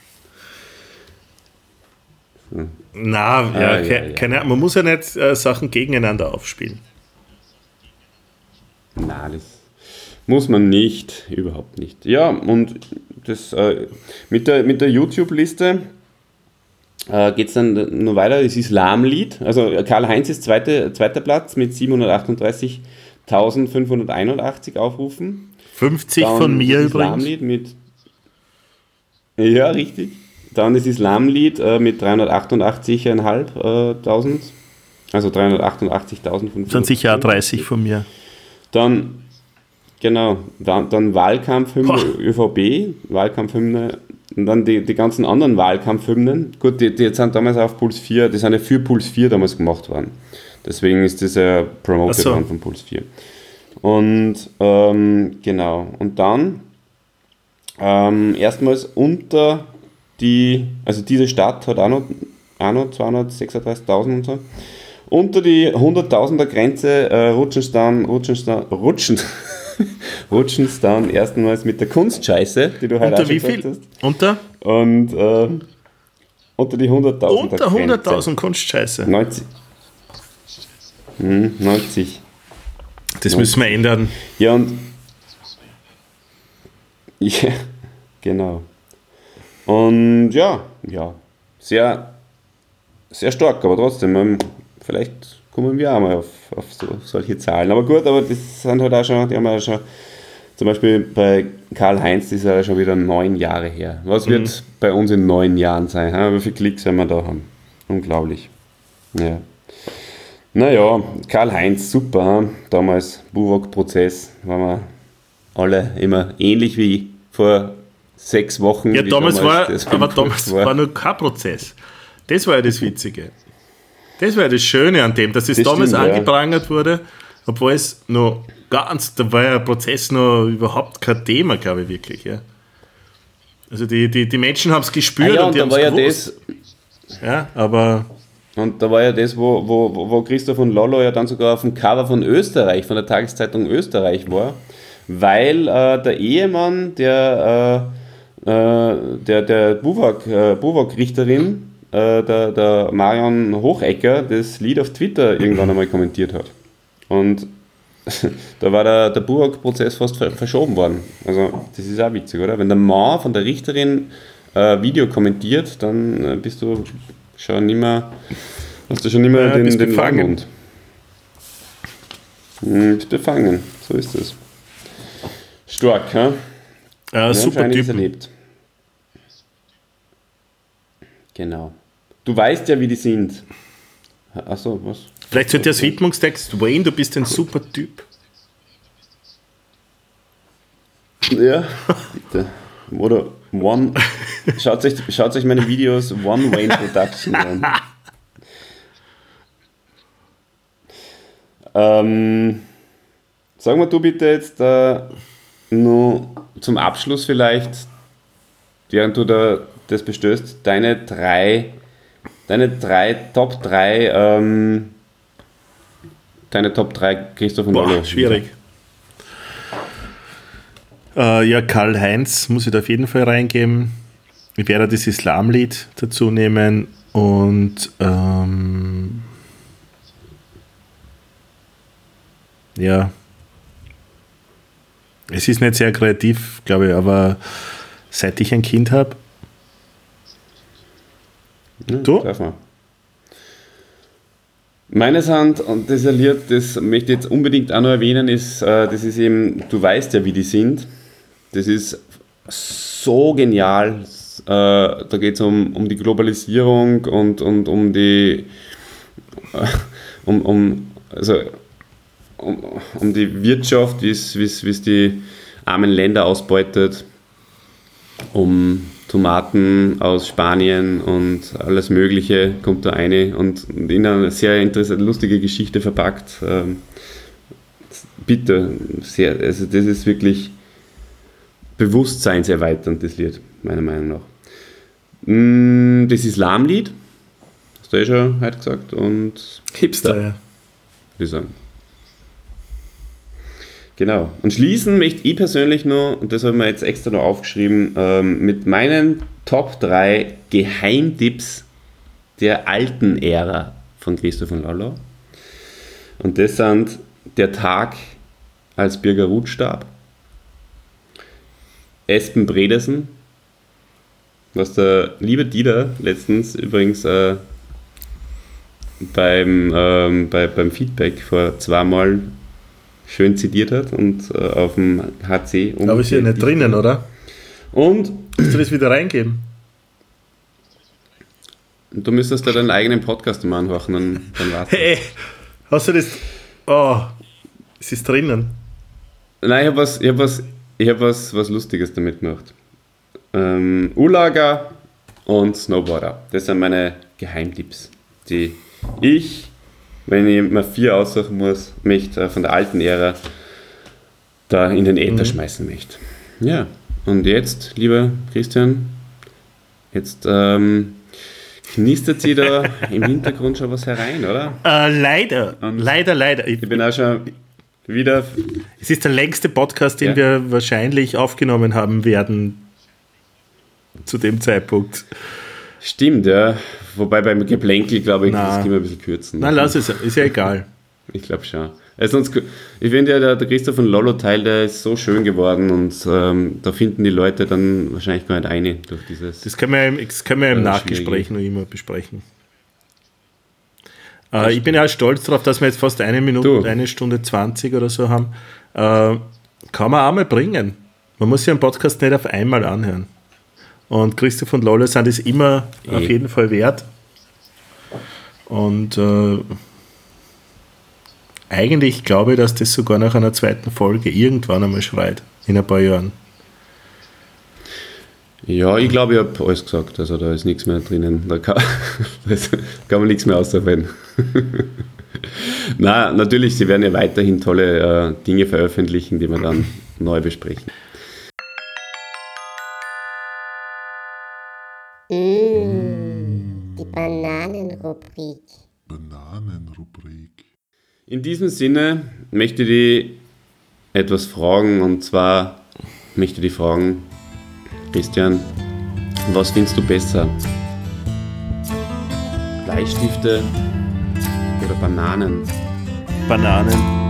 D: Na, ja,
C: Ah, ja,
D: ke-
C: ja.
D: keine Ahnung. Man muss ja nicht äh, Sachen gegeneinander aufspielen.
C: Na, das muss man nicht, überhaupt nicht. Ja, und das, äh, mit der, mit der YouTube-Liste äh, geht es dann noch weiter. Das Islamlied, also Karl-Heinz ist zweite, zweiter Platz mit siebenhundertachtunddreißigtausendfünfhunderteinundachtzig Aufrufen.
D: fünfzig
C: Dann
D: von mir
C: das
D: übrigens.
C: Islamlied mit. Ja, richtig. Dann das Islamlied äh, mit dreihundertachtundachtzigtausendfünfhundert. Äh, also dreihundertachtundachtzigtausendfünfhundert.
D: Sind sicher auch dreißig von mir.
C: Dann, genau, dann, dann Wahlkampfhymne
D: Boah.
C: ÖVP, Wahlkampfhymne Und dann die, die ganzen anderen Wahlkampfhymnen. Gut, die, die sind damals auf Puls vier, die sind ja für Puls vier damals gemacht worden. Deswegen ist das ja promoted
D: so.
C: worden von Puls vier. Und ähm, genau. Und dann ähm, erstmals unter die, also diese Stadt hat auch noch, auch noch zweihundertsechsunddreißigtausend und so. Unter die hunderttausender Grenze äh, rutschen sie dann, rutschen sie dann, rutschen, rutschen sie dann erstmals mit der Kunstscheiße, die du heute
D: Unter
C: auch
D: wie
C: schon
D: viel?
C: gesagt hast.
D: Unter?
C: Und äh, unter die hunderttausend.
D: Unter hunderttausend Kunstscheiße.
C: neunzig. Hm, neunzig.
D: Das müssen wir ändern.
C: Ja, und. Ja, genau. Und ja, ja, sehr, sehr stark, aber trotzdem, ähm, vielleicht kommen wir auch mal auf, auf so, solche Zahlen. Aber gut, aber das sind halt auch schon, die haben ja schon, zum Beispiel bei Karl-Heinz, das ist ja schon wieder neun Jahre her. Was wird mhm. bei uns in neun Jahren sein? Ha? Wie viele Klicks werden wir da haben? Unglaublich. Ja. Naja, Karl-Heinz, super. Ha? Damals Buwok-Prozess, waren wir alle immer ähnlich wie vor sechs Wochen.
D: Ja, damals,
C: damals
D: war, aber damals war. war nur kein Prozess. Das war ja das Witzige. Das war ja das Schöne an dem, dass es das damals stimmt, angeprangert ja. wurde, obwohl es noch ganz, da war ja ein Prozess noch überhaupt kein Thema, glaube ich, wirklich. Ja. Also die, die, die Menschen haben es gespürt
C: ah ja,
D: und die
C: haben
D: es
C: ja
D: gewusst. Das, ja, aber...
C: Und da war ja das, wo, wo, wo Christoph und Lollo ja dann sogar auf dem Cover von Österreich, von der Tageszeitung Österreich war, weil äh, der Ehemann der, äh, der, der Buwok, äh, Buwok-Richterin, äh, der, der Marion Hochecker, das Lied auf Twitter irgendwann einmal kommentiert hat. Und da war der, der Buwok-Prozess fast verschoben worden. Also das ist auch witzig, oder? Wenn der Mann von der Richterin äh, Video kommentiert, dann äh, bist du schon nicht mehr, hast du schon nicht mehr ja, den, den Langmund. Hm, bist befangen, so ist es. Stark, ha?
D: Ja, super Typ.
C: Erlebt. Genau. Du weißt ja, wie die sind. Achso, was?
D: Vielleicht sollte das Widmungstext, Wayne, du bist ein super Typ.
C: Ja, bitte. Oder One. Schaut euch, schaut euch meine Videos One Wayne Production an. ähm, sag mal du bitte jetzt äh, nur zum Abschluss vielleicht, während du da das bestößt, deine drei, deine drei, Top drei, ähm, deine Top drei Christoph und Lollo.
D: Schwierig. Uh, ja, Karl-Heinz muss ich da auf jeden Fall reingeben. Ich werde das Islamlied dazu nehmen und ähm, ja, es ist nicht sehr kreativ, glaube ich, aber seit ich ein Kind habe.
C: Ja, du? Meines Hand, und das Lied, das möchte ich jetzt unbedingt auch noch erwähnen, ist, äh, das ist eben, du weißt ja, wie die sind. Das ist so genial. Äh, da geht es um, um die Globalisierung und, und um die äh, um, um, also, um, um die Wirtschaft, wie es die armen Länder ausbeutet, um Tomaten aus Spanien und alles Mögliche kommt da eine und in eine sehr interessante, lustige Geschichte verpackt. Ähm, bitte, sehr, also das ist wirklich bewusstseinserweiternd, das Lied, meiner Meinung nach. Das Islamlied, hast du ja schon heute gesagt, und
D: Hipster, ja.
C: Würde ich sagen. Genau. Und schließen möchte ich persönlich nur, und das habe ich mir jetzt extra noch aufgeschrieben, ähm, mit meinen Top drei Geheimtipps der alten Ära von Christoph und Lollo. Und das sind der Tag, als Birger Ruth starb, Espen Bredesen, was der liebe Dieter letztens übrigens äh, beim, ähm, bei, beim Feedback vor zweimal schön zitiert hat und äh, auf dem H C.
D: Aber ist ja nicht drinnen, oder?
C: Und
D: musst du das wieder reingeben?
C: Du müsstest da deinen eigenen Podcast mal anhören, dann, dann war's.
D: Hey, hast du das? Oh, es ist drinnen.
C: Nein, ich habe was, ich hab was, ich hab was, was Lustiges damit gemacht. ähm, U-Lager und Snowboarder. Das sind meine Geheimtipps, die ich, wenn ich mir vier aussuchen muss, möchte, von der alten Ära da in den Äther mhm. schmeißen möchte. Ja, und jetzt, lieber Christian, jetzt ähm, knistert sie da im Hintergrund schon was herein, oder?
D: Äh, leider, und leider, leider.
C: Ich, ich bin auch schon wieder...
D: Es ist der längste Podcast, den
C: ja.
D: wir wahrscheinlich aufgenommen haben werden zu dem Zeitpunkt.
C: Stimmt, ja. Wobei beim Geplänkel, glaube ich,
D: Na.
C: das können wir ein bisschen kürzen.
D: Nein, lass es, ist ja egal.
C: Ich glaube schon. Also sonst, ich finde ja, der, der Christoph von Lollo-Teil, der ist so schön geworden und ähm, da finden die Leute dann wahrscheinlich gar nicht ein durch dieses...
D: Das können wir im, das können wir im
C: äh,
D: Nachgespräch noch immer besprechen. Äh, ich bin ja stolz darauf, dass wir jetzt fast eine Minute, du. eine Stunde zwanzig oder so haben. Äh, kann man auch mal bringen. Man muss sich einen Podcast nicht auf einmal anhören. Und Christoph und Lollo sind es immer e. auf jeden Fall wert. Und äh, eigentlich glaube ich, dass das sogar nach einer zweiten Folge irgendwann einmal schreit, in ein paar Jahren.
C: Ja, ich glaube, ich habe alles gesagt, also da ist nichts mehr drinnen, da kann, da kann man nichts mehr ausarbeiten. Nein, natürlich, sie werden ja weiterhin tolle äh, Dinge veröffentlichen, die wir dann neu besprechen.
E: Mmh, die Bananenrubrik.
A: Bananenrubrik.
C: In diesem Sinne möchte ich dich etwas fragen, und zwar möchte ich dich fragen, Christian, was findest du besser? Bleistifte oder Bananen?
D: Bananen.